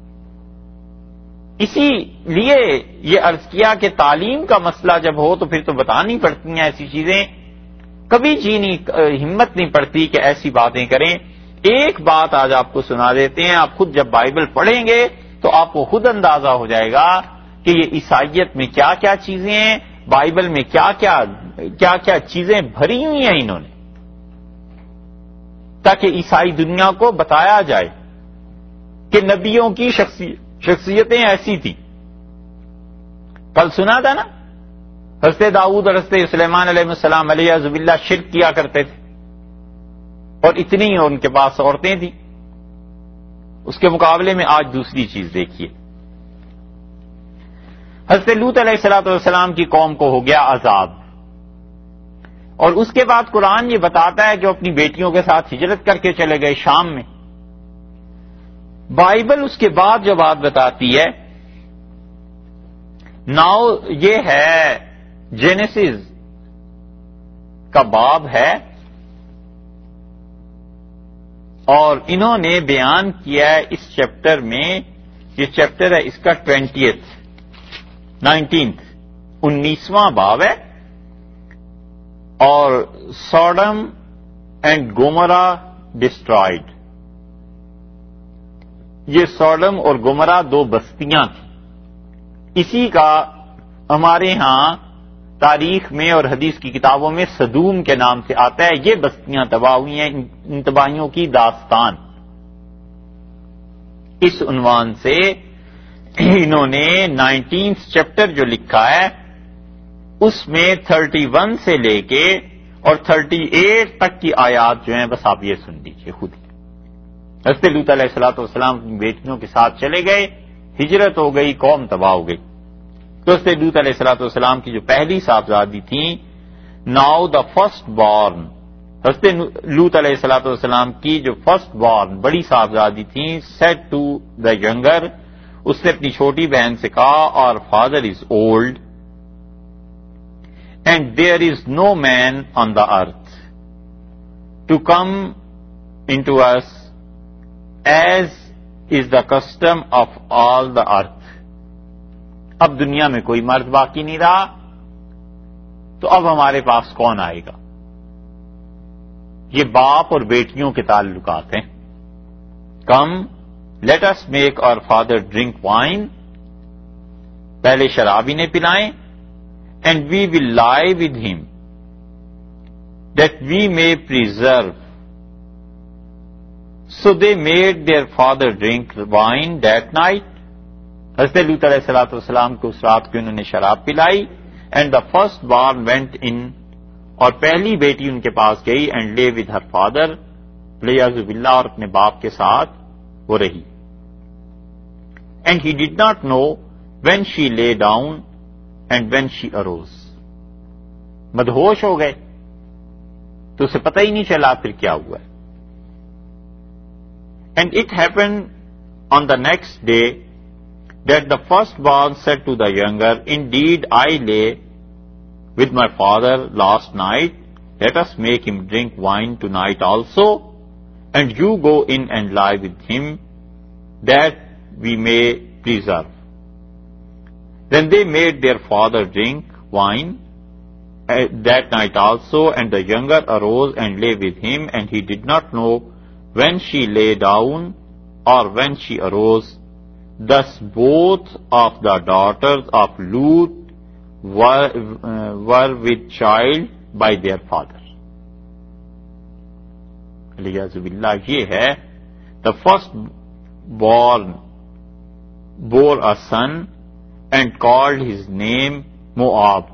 Speaker 1: اسی لیے یہ عرض کیا کہ تعلیم کا مسئلہ جب ہو تو پھر تو بتانی پڑتی ہیں ایسی چیزیں۔ کبھی جی نہیں ہمت نہیں پڑتی کہ ایسی باتیں کریں. ایک بات آج آپ کو سنا دیتے ہیں, آپ خود جب بائبل پڑھیں گے تو آپ کو خود اندازہ ہو جائے گا کہ یہ عیسائیت میں کیا کیا چیزیں ہیں, بائبل میں کیا کیا کیا کیا چیزیں بھری ہوئی ہیں انہوں نے, تاکہ عیسائی دنیا کو بتایا جائے کہ نبیوں کی شخصیتیں ایسی تھیں. کل سنا تھا نا, حضرت داؤد اور حضرت سلیمان علیہ السلام علیہ اللہ شرک کیا کرتے تھے, اور اتنی ہی ان کے پاس عورتیں تھیں. اس کے مقابلے میں آج دوسری چیز دیکھیے, حضرت لوط علیہ الصلوۃ والسلام کی قوم کو ہو گیا عذاب, اور اس کے بعد قرآن یہ بتاتا ہے کہ وہ اپنی بیٹیوں کے ساتھ ہجرت کر کے چلے گئے شام میں. بائبل اس کے بعد جو بات بتاتی ہے, ناؤ یہ ہے جینیسس کا باب ہے, اور انہوں نے بیان کیا ہے اس چیپٹر میں, یہ چیپٹر ہے اس کا ٹوینٹیتھ نائنٹینتھ انیسواں باب ہے, اور سوڈم اینڈ گومورا ڈسٹرائڈ. یہ سوڈم اور گومورا دو بستیاں تھیں. اسی کا ہمارے ہاں تاریخ میں اور حدیث کی کتابوں میں سدوم کے نام سے آتا ہے. یہ بستیاں تباہ ہوئی ہیں, ان تباہیوں کی داستان. اس عنوان سے انہوں نے نائنٹینتھ چیپٹر جو لکھا ہے اس میں تھرٹی ون سے لے کے اور تھرٹی ایٹ تک کی آیات جو ہیں بس آپ یہ سن لیجیے خود ہی. حضرت لوط علیہ الصلوۃ والسلام اپنی بیٹیوں کے ساتھ چلے گئے, ہجرت ہو گئی, قوم تباہ ہو گئی. تو حضرت لوط علیہ الصلوۃ والسلام کی جو پہلی صاحبزادی تھیں, ناؤ دا فرسٹ بورن, حضرت لوط علیہ الصلوۃ والسلام کی جو فرسٹ بورن بڑی صاحبزادی تھیں, سیڈ ٹو دا ینگر, اس نے اپنی چھوٹی بہن سے کہا, our father is old and there is no man on the earth to come in to us as is the custom of all the earth. اب دنیا میں کوئی مرد باقی نہیں رہا, تو اب ہمارے پاس کون آئے گا؟ یہ باپ اور بیٹیوں کے تعلقات ہیں. Come let us make our father drink wine, پہلے شراب انہیں پلائیں, and we will lie with him that we may preserve. So they made their father drink wine that night. حضرت لوط علیہ الصلوۃ والسلام کو اس رات کو انہوں نے شراب پلائی. And the firstborn went in, اور پہلی بیٹی ان کے پاس گئی, اینڈ لے ود ہر فادر, لیاذ باللہ, اور اپنے باپ کے ساتھ وہ رہی. And he did not know when she lay down and when she arose. مدہوش ہو گئے تو اسے پتہ ہی نہیں چلا پھر کیا ہوا ہے. And it happened on the next day that the firstborn said to the younger, indeed I lay with my father last night, let us make him drink wine tonight also, and you go in and lie with him, that we may preserve. Then they made their father drink wine uh, that night also, and the younger arose and lay with him, and he did not know when she lay down or when she arose. Thus both of the daughters of Lut were, uh, were with child by their father. Aliyaz billah, یہ ہے the first born bore a son and called his name Moab.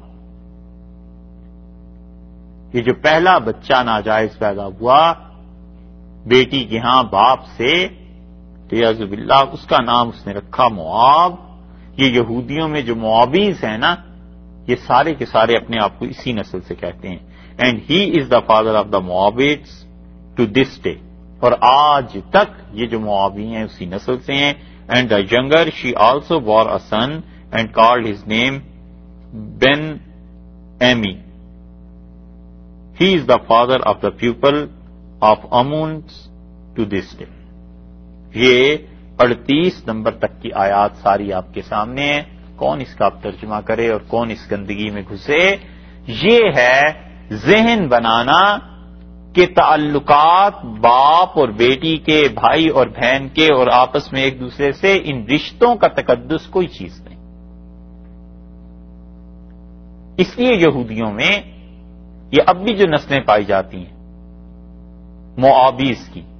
Speaker 1: یہ جو پہلا بچہ ناجائز پیدا ہوا بیٹی کے ہاں باپ سے, لیاذ باللہ, اس کا نام اس نے رکھا مواب. یہ یہودیوں میں جو موابیز ہیں نا, یہ سارے کے سارے اپنے آپ کو اسی نسل سے کہتے ہیں. And he is the father of the Moabites to this day, اور آج تک یہ جو موابی ہیں اسی نسل سے ہیں. And the younger she also bore a son and called his name Ben Ammi. He is the father of the people of Ammons to this day. یہ اڑتیس نمبر تک کی آیات ساری آپ کے سامنے ہیں. کون اس کا اب ترجمہ کرے اور کون اس گندگی میں گھسے؟ یہ ہے ذہن بنانا کہ تعلقات باپ اور بیٹی کے، بھائی اور بہن کے، اور آپس میں ایک دوسرے سے ان رشتوں کا تقدس کوئی چیز نہیں. اس لیے یہودیوں میں یہ اب بھی جو نسلیں پائی جاتی ہیں موآبیز کی،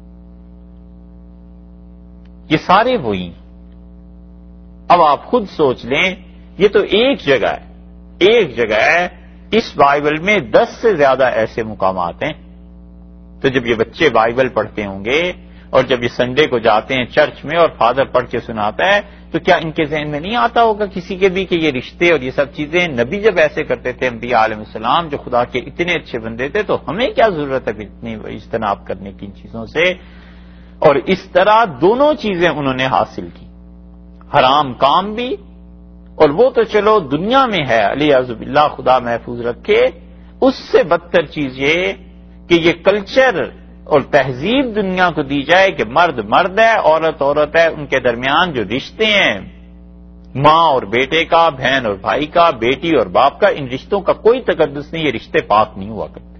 Speaker 1: یہ سارے وہی. اب آپ خود سوچ لیں، یہ تو ایک جگہ ہے، ایک جگہ ہے. اس بائبل میں دس سے زیادہ ایسے مقامات ہیں. تو جب یہ بچے بائبل پڑھتے ہوں گے اور جب یہ سنڈے کو جاتے ہیں چرچ میں اور فادر پڑھ کے سناتا ہے، تو کیا ان کے ذہن میں نہیں آتا ہوگا کسی کے بھی کہ یہ رشتے اور یہ سب چیزیں نبی جب ایسے کرتے تھے، انبیاء علیہ السلام جو خدا کے اتنے اچھے بندے تھے، تو ہمیں کیا ضرورت ہے اتنی اجتناب کرنے کی ان چیزوں سے. اور اس طرح دونوں چیزیں انہوں نے حاصل کی، حرام کام بھی، اور وہ تو چلو دنیا میں ہے، علیہ باللہ خدا محفوظ رکھے. اس سے بدتر چیز یہ کہ یہ کلچر اور تہذیب دنیا کو دی جائے کہ مرد مرد ہے، عورت عورت ہے. ان کے درمیان جو رشتے ہیں ماں اور بیٹے کا، بہن اور بھائی کا، بیٹی اور باپ کا، ان رشتوں کا کوئی تقدس نہیں. یہ رشتے پاک نہیں ہوا کرتے.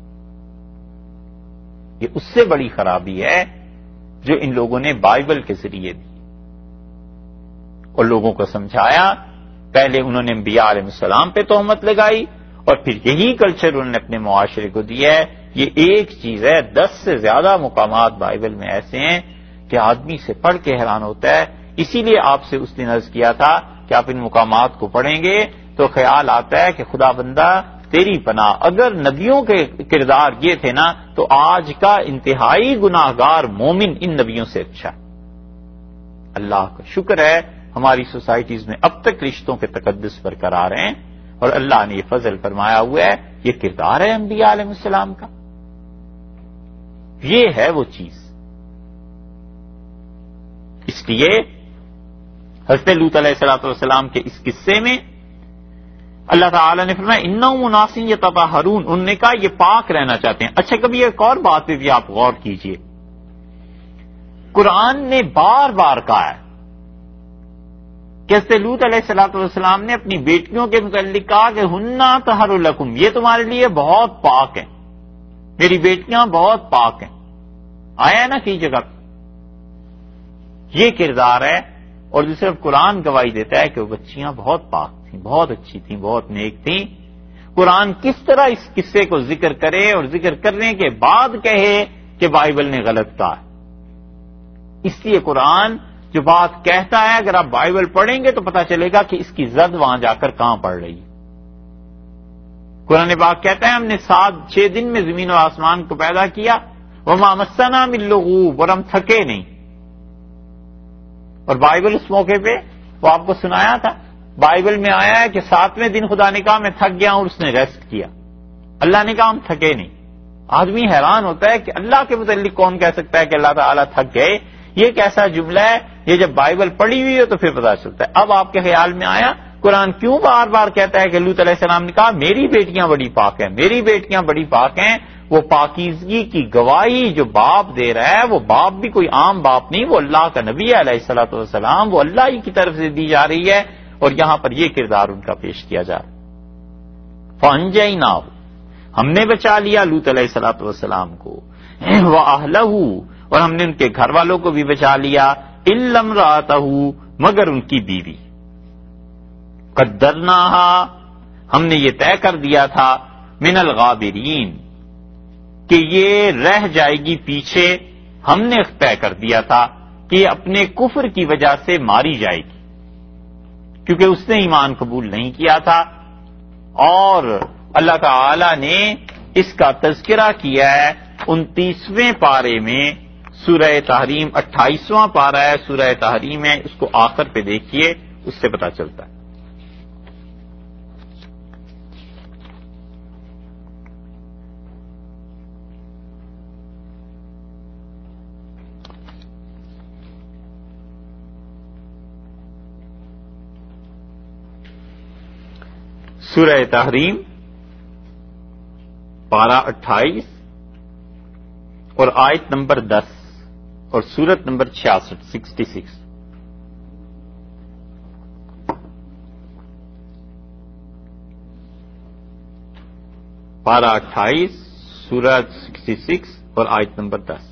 Speaker 1: یہ اس سے بڑی خرابی ہے جو ان لوگوں نے بائبل کے ذریعے دی اور لوگوں کو سمجھایا. پہلے انہوں نے انبیاء علیہ السلام پہ تہمت لگائی اور پھر یہی کلچر انہوں نے اپنے معاشرے کو دیا ہے. یہ ایک چیز ہے، دس سے زیادہ مقامات بائبل میں ایسے ہیں کہ آدمی سے پڑھ کے حیران ہوتا ہے. اسی لیے آپ سے اس دن عرض کیا تھا کہ آپ ان مقامات کو پڑھیں گے تو خیال آتا ہے کہ خدا بندہ تیری پناہ، اگر نبیوں کے کردار یہ تھے نا تو آج کا انتہائی گناہ گار مومن ان نبیوں سے اچھا. اللہ کا شکر ہے ہماری سوسائٹیز میں اب تک رشتوں کے تقدس برقرار ہیں اور اللہ نے یہ فضل فرمایا ہوا ہے. یہ کردار ہے انبیاء علیہ السلام کا. یہ ہے وہ چیز. اس لیے حضرت لوط علیہ الصلوۃ والسلام کے اس قصے میں اللہ تعالی نے فرمایا انہم اناس یتطہرون، انہوں نے کہا یہ پاک رہنا چاہتے ہیں. اچھا کبھی ایک اور بات پہ بھی آپ غور کیجئے، قرآن نے بار بار کہا ہے کہ حضرت لوط علیہ الصلوۃ والسلام نے اپنی بیٹیوں کے متعلق کہا کہ ہننا طہر لکم، یہ تمہارے لیے بہت پاک ہیں، میری بیٹیاں بہت پاک ہیں. آیا ہے نا کئی جگہ یہ کردار ہے. اور دوسری طرف قرآن گواہی دیتا ہے کہ وہ بچیاں بہت پاک تھیں، بہت اچھی تھیں، بہت نیک تھیں. قرآن کس طرح اس قصے کو ذکر کرے اور ذکر کرنے کے بعد کہے کہ بائبل نے غلط کہا. اس لیے قرآن جو بات کہتا ہے اگر آپ بائبل پڑھیں گے تو پتا چلے گا کہ اس کی زد وہاں جا کر کہاں پڑ رہی ہے. قرآن پاک کہتا ہے ہم نے سات چھ دن میں زمین و آسمان کو پیدا کیا، وما مسنا من لغوب، اور ہم تھکے نہیں. اور بائبل اس موقع پہ وہ آپ کو سنایا تھا، بائبل میں آیا ہے کہ ساتویں دن خدا نے کہا میں تھک گیا اور اس نے ریسٹ کیا. اللہ نے کہا ہم تھکے نہیں. آدمی حیران ہوتا ہے کہ اللہ کے متعلق کون کہہ سکتا ہے کہ اللہ تعالیٰ تھک گئے. یہ کیسا جملہ ہے؟ یہ جب بائبل پڑھی ہوئی ہے تو پھر پتا چلتا ہے. اب آپ کے خیال میں آیا قرآن کیوں بار بار کہتا ہے کہ لوط علیہ السلام نے کہا میری بیٹیاں بڑی پاک ہیں، میری بیٹیاں بڑی پاک ہیں. وہ پاکیزگی کی گواہی جو باپ دے رہا ہے وہ باپ بھی کوئی عام باپ نہیں، وہ اللہ کا نبی ہے علیہ الصلوۃ والسلام، وہ اللہ ہی کی طرف سے دی جا رہی ہے. اور یہاں پر یہ کردار ان کا پیش کیا جا رہا ہے. فَأَنجَيْنَاهُ، ہم نے بچا لیا لوط علیہ الصلوۃ والسلام کو، وَأَهْلَهُ، اور ہم نے ان کے گھر والوں کو بھی بچا لیا، إِلَّا امْرَأَتَهُ، مگر ان کی بیوی. قَدَّرْنَاهَا، ہم نے یہ طے کر دیا تھا، مِنَ الْغَابِرِينَ، کہ یہ رہ جائے گی پیچھے. ہم نے طے کر دیا تھا کہ یہ اپنے کفر کی وجہ سے ماری جائے گی کیونکہ اس نے ایمان قبول نہیں کیا تھا. اور اللہ تعالی نے اس کا تذکرہ کیا ہے انتیسویں پارے میں، سورہ تحریم اٹھائیسواں پارہ ہے سورہ تحریم ہے، اس کو آخر پہ دیکھیے، اس سے پتا چلتا ہے. سورہ تحریم پارہ اٹھائیس اور آیت نمبر دس اور سورت نمبر چھیاسٹھ سکسٹی سکس. پارہ اٹھائیس سورہ سکسٹی سکس اور آیت نمبر دس.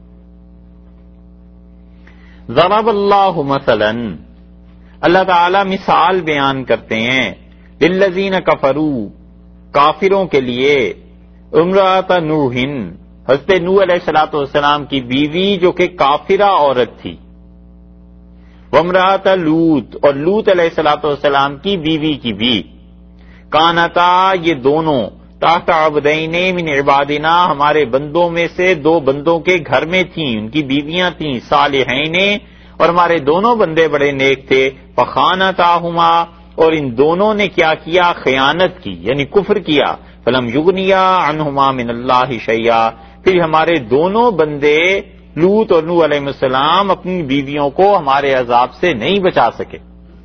Speaker 1: ضرب اللہ مثلا، اللہ تعالی مثال بیان کرتے ہیں، للذین کفروا، کافروں کے لیے، امرأۃ نوح، حضرت نوح علیہ الصلوۃ والسلام کی بیوی جو کہ کافرہ عورت تھی، وامرأۃ لوط، اور لوط علیہ الصلوۃ والسلام کی بیوی کی بھی، کانتا، یہ دونوں، تحت عبدین من عبادنا، ہمارے بندوں میں سے دو بندوں کے گھر میں تھیں، ان کی بیویاں تھیں صالحین، اور ہمارے دونوں بندے بڑے نیک تھے، فخانتاہما، اور ان دونوں نے کیا کیا، خیانت کی یعنی کفر کیا، فلم یغنیا عنہما من اللہ شیئا، پھر ہمارے دونوں بندے لوط اور نوح علیہ السلام اپنی بیویوں کو ہمارے عذاب سے نہیں بچا سکے.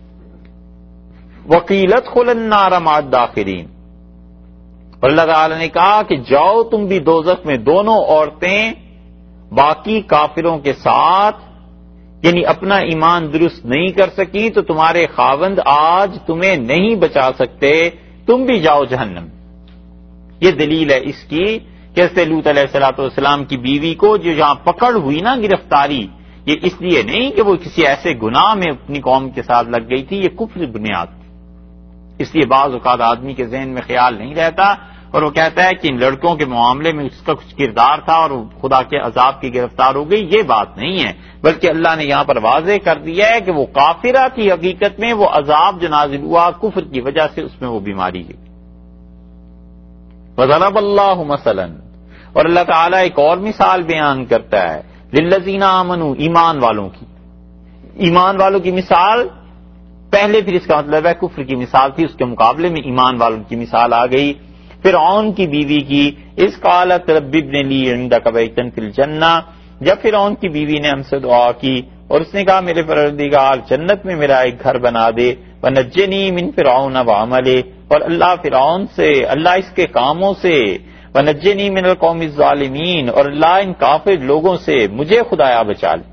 Speaker 1: وقیل ادخلوا النار مع الداخلین، اور اللہ تعالی نے کہا کہ جاؤ تم بھی دوزخ میں، دونوں عورتیں باقی کافروں کے ساتھ، یعنی اپنا ایمان درست نہیں کر سکی تو تمہارے خاوند آج تمہیں نہیں بچا سکتے، تم بھی جاؤ جہنم. یہ دلیل ہے اس کی کہ حضرت لوط علیہ الصلوۃ والسلام کی بیوی کو جو جہاں پکڑ ہوئی نا، گرفتاری، یہ اس لیے نہیں کہ وہ کسی ایسے گناہ میں اپنی قوم کے ساتھ لگ گئی تھی، یہ کفر بنیاد تھی. اس لیے بعض اوقات آدمی کے ذہن میں خیال نہیں رہتا اور وہ کہتا ہے کہ ان لڑکوں کے معاملے میں اس کا کچھ کردار تھا اور وہ خدا کے عذاب کی گرفتار ہو گئی. یہ بات نہیں ہے، بلکہ اللہ نے یہاں پر واضح کر دیا ہے کہ وہ کافرہ تھی، حقیقت میں وہ عذاب جو نازل ہوا کفر کی وجہ سے، اس میں وہ بیماری گئی. وضرب اللہ مثلا، اور اللہ تعالیٰ ایک اور مثال بیان کرتا ہے، للذین آمنوا، ایمان والوں کی. ایمان والوں کی مثال پہلے، پھر اس کا مطلب ہے کفر کی مثال تھی، اس کے مقابلے میں ایمان والوں کی مثال آ گئی. فرعون کی بیوی کی، اس قالت رب ابن لی عندک بیتا فی الجنہ، جب فرعون کی بیوی نے ہم سے دعا کی اور اس نے کہا میرے پروردگار جنت میں میرا ایک گھر بنا دے، ونجنی من فرعون وعملہ، اور اللہ فرعون سے، اللہ اس کے کاموں سے، ونجنی من القوم الظالمین، اور اللہ ان کافر لوگوں سے مجھے خدایا بچا لے.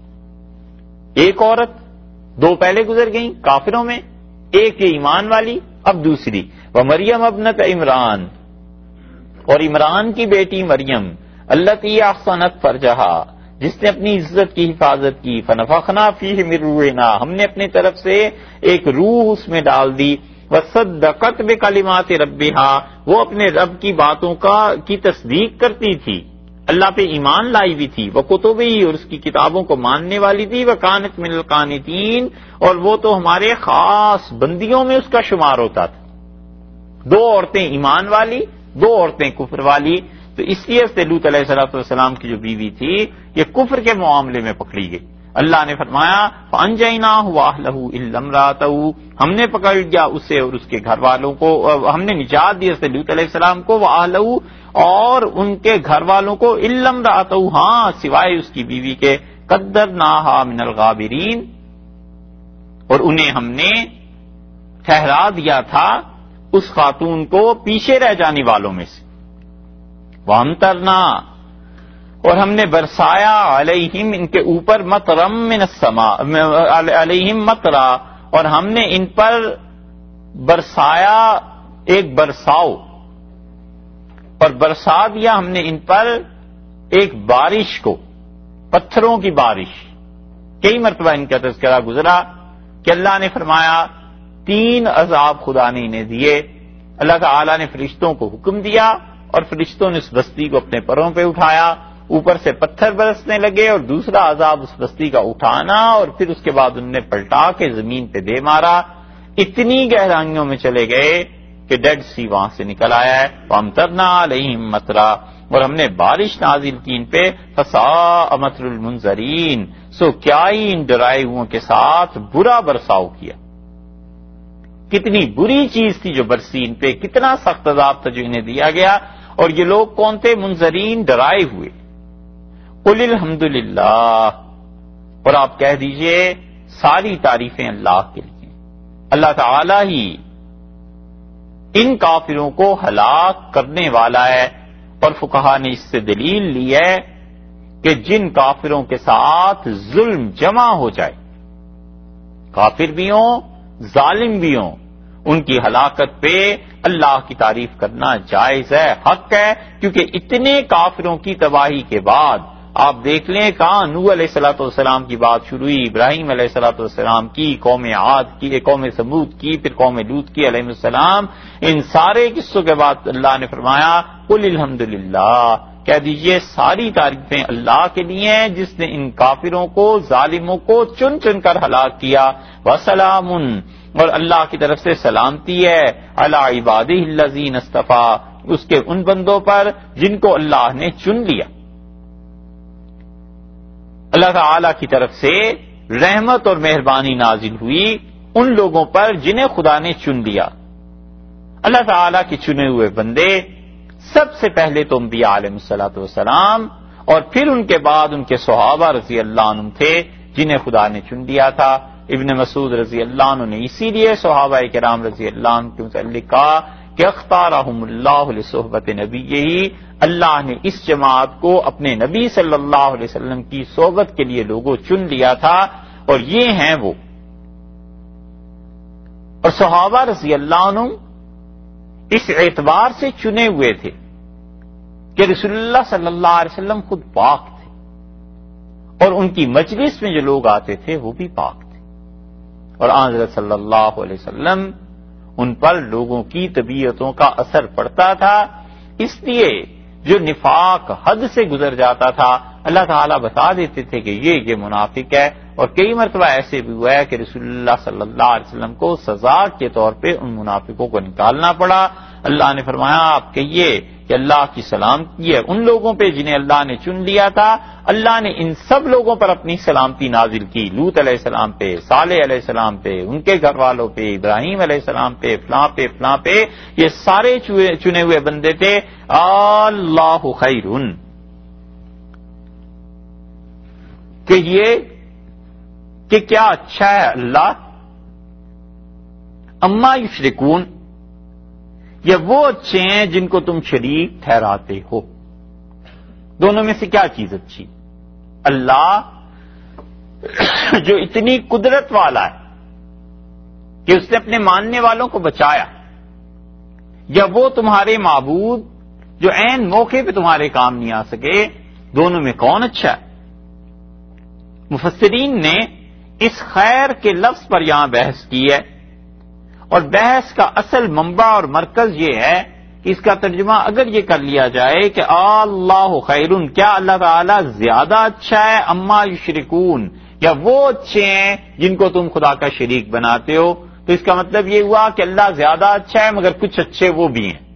Speaker 1: ایک عورت، دو پہلے گزر گئیں کافروں میں، ایک یہ ایمان والی، اب دوسری ومریم ابنت عمران، اور عمران کی بیٹی مریم، التی احصنت فرجہا، جس نے اپنی عزت کی حفاظت کی، فنفخنا فیہ من روحنا، ہم نے اپنی طرف سے ایک روح اس میں ڈال دی، وصدقت بکلمات ربہا، وہ اپنے رب کی باتوں کا کی تصدیق کرتی تھی، اللہ پہ ایمان لائی بھی تھی، وہ کتبی، اور اس کی کتابوں کو ماننے والی تھی، وکانت من القانتین، اور وہ تو ہمارے خاص بندیوں میں اس کا شمار ہوتا تھا. دو عورتیں ایمان والی، دو عورتیں کفر والی. تو اس لیے سے لوط علیہ الصلوۃ والسلام کی جو بیوی تھی یہ کفر کے معاملے میں پکڑی گئی. اللہ نے فرمایا فانجیناہ واہلہ الا امرأتہ، ہم نے پکڑ لیا اسے اور اس کے گھر والوں کو، ہم نے نجات دی سے لوط علیہ السلام کو، واہلہ، اور ان کے گھر والوں کو، الا امرأتہ، ہاں سوائے اس کی بیوی کے، قدرناہا من الغابرین، اور انہیں ہم نے ٹھہرا دیا تھا اس خاتون کو پیچھے رہ جانے والوں میں سے. وامطرنا، اور ہم نے برسایا، علیہم، ان کے اوپر، مطرم من السماء، علیہم مطرا، اور ہم نے ان پر برسایا ایک برساؤ، اور برسا دیا ہم نے ان پر ایک بارش کو، پتھروں کی بارش. کئی مرتبہ ان کا تذکرہ گزرا کہ اللہ نے فرمایا تین عذاب خدا نے انہیں دیے. اللہ تعالی نے فرشتوں کو حکم دیا اور فرشتوں نے اس بستی کو اپنے پروں پہ اٹھایا، اوپر سے پتھر برسنے لگے، اور دوسرا عذاب اس بستی کا اٹھانا، اور پھر اس کے بعد انہوں نے پلٹا کے زمین پہ دے مارا. اتنی گہرائیوں میں چلے گئے کہ ڈیڈ سی وہاں سے نکل آیا ہے. وامطرنا علیہم مطرا، اور ہم نے بارش نازل کی ان پہ، فساء مطر المنذرین، سو کیا ہی ان ڈرائے ہوئوں کے ساتھ برا برساؤ کیا. کتنی بری چیز تھی جو برسی ان پہ، کتنا سخت عذاب تھا جو انہیں دیا گیا. اور یہ لوگ کون تھے؟ منذرین، ڈرائے ہوئے. قل الحمدللہ، اور آپ کہہ دیجئے ساری تعریفیں اللہ کے لیے، اللہ تعالی ہی ان کافروں کو ہلاک کرنے والا ہے. اور فقہا نے اس سے دلیل لی ہے کہ جن کافروں کے ساتھ ظلم جمع ہو جائے، کافر بھی ہوں ظالم بھی ہوں، ان کی ہلاکت پہ اللہ کی تعریف کرنا جائز ہے، حق ہے، کیونکہ اتنے کافروں کی تباہی کے بعد آپ دیکھ لیں کہاں نوح علیہ الصلوۃ والسلام کی بات شروع ہوئی، ابراہیم علیہ الصلوۃ والسلام کی، قوم عاد کی، قوم سمود کی، پھر قوم لوط کی علیہ السلام. ان سارے قصوں کے بعد اللہ نے فرمایا قل الحمدللہ، کہہ دیجئے ساری تعریفیں اللہ کے لیے ہیں جس نے ان کافروں کو، ظالموں کو چن چن کر ہلاک کیا. وسلام، اور اللہ کی طرف سے سلامتی ہے، علی عبادہ الذین اصطفیٰ، اس کے ان بندوں پر جن کو اللہ نے چن لیا. اللہ تعالی کی طرف سے رحمت اور مہربانی نازل ہوئی ان لوگوں پر جنہیں خدا نے چن لیا. اللہ تعالی کے چنے ہوئے بندے سب سے پہلے تو انبیاء علیہ الصلوۃ والسلام، اور پھر ان کے بعد ان کے صحابہ رضی اللہ عنہم تھے جنہیں خدا نے چن لیا تھا. ابن مسعود رضی اللہ عنہ نے اسی لیے صحابہ کرام رضی اللہ عنہ کے متعلق کہا کہ اختارہم اللہ لصحبت نبیہ، اللہ نے اس جماعت کو اپنے نبی صلی اللہ علیہ وسلم کی صحبت کے لیے لوگوں چن لیا تھا، اور یہ ہیں وہ. اور صحابہ رضی اللہ عنہ اس اعتبار سے چنے ہوئے تھے کہ رسول اللہ صلی اللہ علیہ وسلم خود پاک تھے، اور ان کی مجلس میں جو لوگ آتے تھے وہ بھی پاک تھے، اور آن حضرت صلی اللہ علیہ وسلم ان پر لوگوں کی طبیعتوں کا اثر پڑتا تھا. اس لیے جو نفاق حد سے گزر جاتا تھا اللہ تعالیٰ بتا دیتے تھے کہ یہ یہ منافق ہے. اور کئی مرتبہ ایسے بھی ہوا ہے کہ رسول اللہ صلی اللہ علیہ وسلم کو سزا کے طور پہ ان منافقوں کو نکالنا پڑا. اللہ نے فرمایا آپ کہیے کہ اللہ کی سلامتی ہے ان لوگوں پہ جنہیں اللہ نے چن لیا تھا. اللہ نے ان سب لوگوں پر اپنی سلامتی نازل کی، لوط علیہ السلام پہ، صالح علیہ السلام پہ، ان کے گھر والوں پہ، ابراہیم علیہ السلام پہ، فلاں پہ فلاں پہ. یہ سارے چنے ہوئے بندے تھے. اللہ خیر، کہ یہ کہ کیا اچھا ہے اللہ، اما یشرکون، یا وہ اچھے ہیں جن کو تم شریک ٹھہراتے ہو. دونوں میں سے کیا چیز اچھی؟ اللہ جو اتنی قدرت والا ہے کہ اس نے اپنے ماننے والوں کو بچایا، یا وہ تمہارے معبود جو عین موقع پہ تمہارے کام نہیں آ سکے؟ دونوں میں کون اچھا ہے؟ مفسرین نے اس خیر کے لفظ پر یہاں بحث کی ہے، اور بحث کا اصل منبع اور مرکز یہ ہے کہ اس کا ترجمہ اگر یہ کر لیا جائے کہ اللہ خیرن، کیا اللہ تعالی زیادہ اچھا ہے، اما یشرکون، یا وہ اچھے ہیں جن کو تم خدا کا شریک بناتے ہو؟ تو اس کا مطلب یہ ہوا کہ اللہ زیادہ اچھا ہے مگر کچھ اچھے وہ بھی ہیں.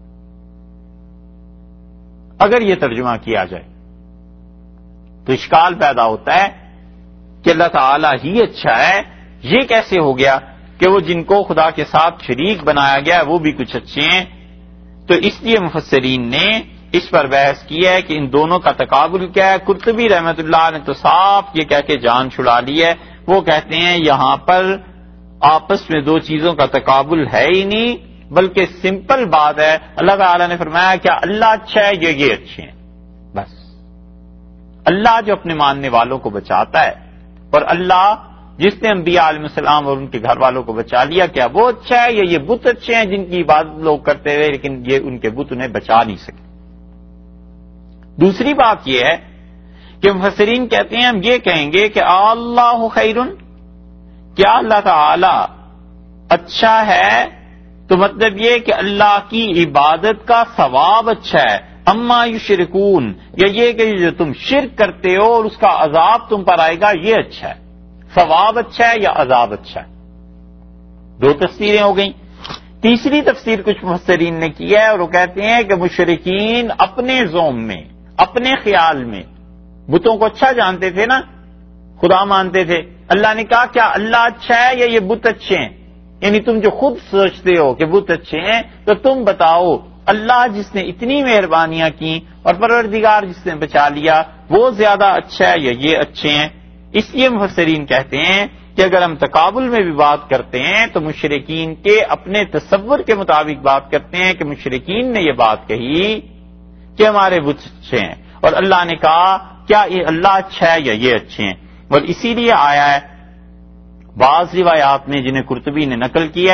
Speaker 1: اگر یہ ترجمہ کیا جائے تو اشکال پیدا ہوتا ہے کہ اللہ تعالی ہی اچھا ہے، یہ کیسے ہو گیا کہ وہ جن کو خدا کے ساتھ شریک بنایا گیا وہ بھی کچھ اچھے ہیں؟ تو اس لیے مفسرین نے اس پر بحث کی ہے کہ ان دونوں کا تقابل کیا ہے. قرطبی رحمت اللہ نے تو صاف یہ کہہ کے جان چھڑا لی ہے، وہ کہتے ہیں یہاں پر آپس میں دو چیزوں کا تقابل ہے ہی نہیں، بلکہ سمپل بات ہے. اللہ تعالی نے فرمایا کیا اللہ اچھا ہے، یہ یہ اچھے ہیں. بس اللہ جو اپنے ماننے والوں کو بچاتا ہے، اور اللہ جس نے انبیاء علیہ السلام اور ان کے گھر والوں کو بچا لیا، کیا وہ اچھا ہے یا یہ بت اچھے ہیں جن کی عبادت لوگ کرتے ہوئے لیکن یہ ان کے بت انہیں بچا نہیں سکے؟ دوسری بات یہ ہے کہ مفسرین کہتے ہیں ہم یہ کہیں گے کہ اللہ خیرن، کیا اللہ تعالی اچھا ہے تو مطلب یہ کہ اللہ کی عبادت کا ثواب اچھا ہے، اما یشرکون، یا یہ کہ جو تم شرک کرتے ہو اور اس کا عذاب تم پر آئے گا یہ اچھا ہے. ثواب اچھا ہے یا عذاب اچھا ہے؟ دو تفسیریں ہو گئیں. تیسری تفسیر کچھ مفسرین نے کی ہے اور وہ کہتے ہیں کہ مشرکین اپنے زوم میں، اپنے خیال میں بتوں کو اچھا جانتے تھے نا، خدا مانتے تھے. اللہ نے کہا کیا اللہ اچھا ہے یا یہ بت اچھے ہیں؟ یعنی تم جو خود سوچتے ہو کہ بت اچھے ہیں تو تم بتاؤ اللہ جس نے اتنی مہربانیاں کی اور پروردگار جس نے بچا لیا وہ زیادہ اچھا ہے یا یہ اچھے ہیں؟ اس لیے مفسرین کہتے ہیں کہ اگر ہم تقابل میں بھی بات کرتے ہیں تو مشرکین کے اپنے تصور کے مطابق بات کرتے ہیں کہ مشرکین نے یہ بات کہی کہ ہمارے بت اچھے ہیں، اور اللہ نے کہا کیا یہ اللہ اچھا ہے یا یہ اچھے ہیں. اور اسی لیے آیا ہے بعض روایات میں جنہیں قرطبی نے نقل کیا ہے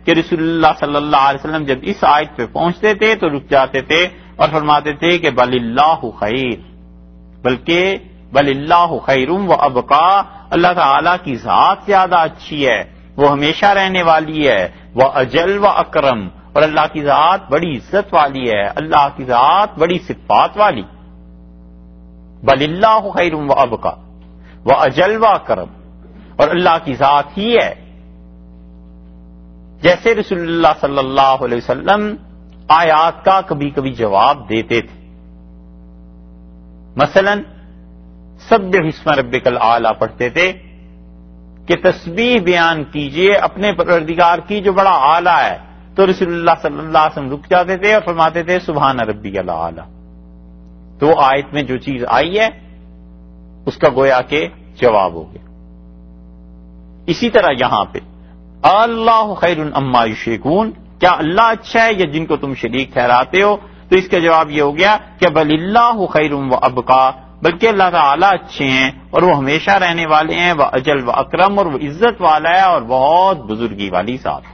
Speaker 1: کہ رسول اللہ صلی اللہ علیہ وسلم جب اس آیت پہ پہنچتے تھے تو رک جاتے تھے اور فرماتے تھے کہ بل اللہ خیر، بلکہ بل اللہ خیر و ابقا، اللہ تعالی کی ذات زیادہ اچھی ہے، وہ ہمیشہ رہنے والی ہے، وہ اجل و اکرم، اور اللہ کی ذات بڑی عزت والی ہے، اللہ کی ذات بڑی صفات والی. بل اللہ خیر و ابقا و اجل و اکرم، اور اللہ کی ذات ہی ہے. جیسے رسول اللہ صلی اللہ علیہ وسلم آیات کا کبھی کبھی جواب دیتے تھے، مثلا سبح اسم ربک الاعلی پڑھتے تھے کہ تسبیح بیان کیجئے اپنے پروردگار کی جو بڑا اعلیٰ ہے، تو رسول اللہ صلی اللہ علیہ وسلم رک جاتے تھے اور فرماتے تھے سبحان ربی الاعلی. تو آیت میں جو چیز آئی ہے اس کا گویا کہ جواب ہو گیا. اسی طرح یہاں پہ اللہ خیر اما یشرکون، کیا اللہ اچھا ہے یا جن کو تم شریک ٹھہراتے ہو؟ تو اس کا جواب یہ ہو گیا کہ بل اللہ خیر و ابقا، بلکہ اللہ تعالیٰ اچھے ہیں اور وہ ہمیشہ رہنے والے ہیں، وہ اجل و اکرم، اور وہ عزت والا ہے اور بہت بزرگی والی ذات.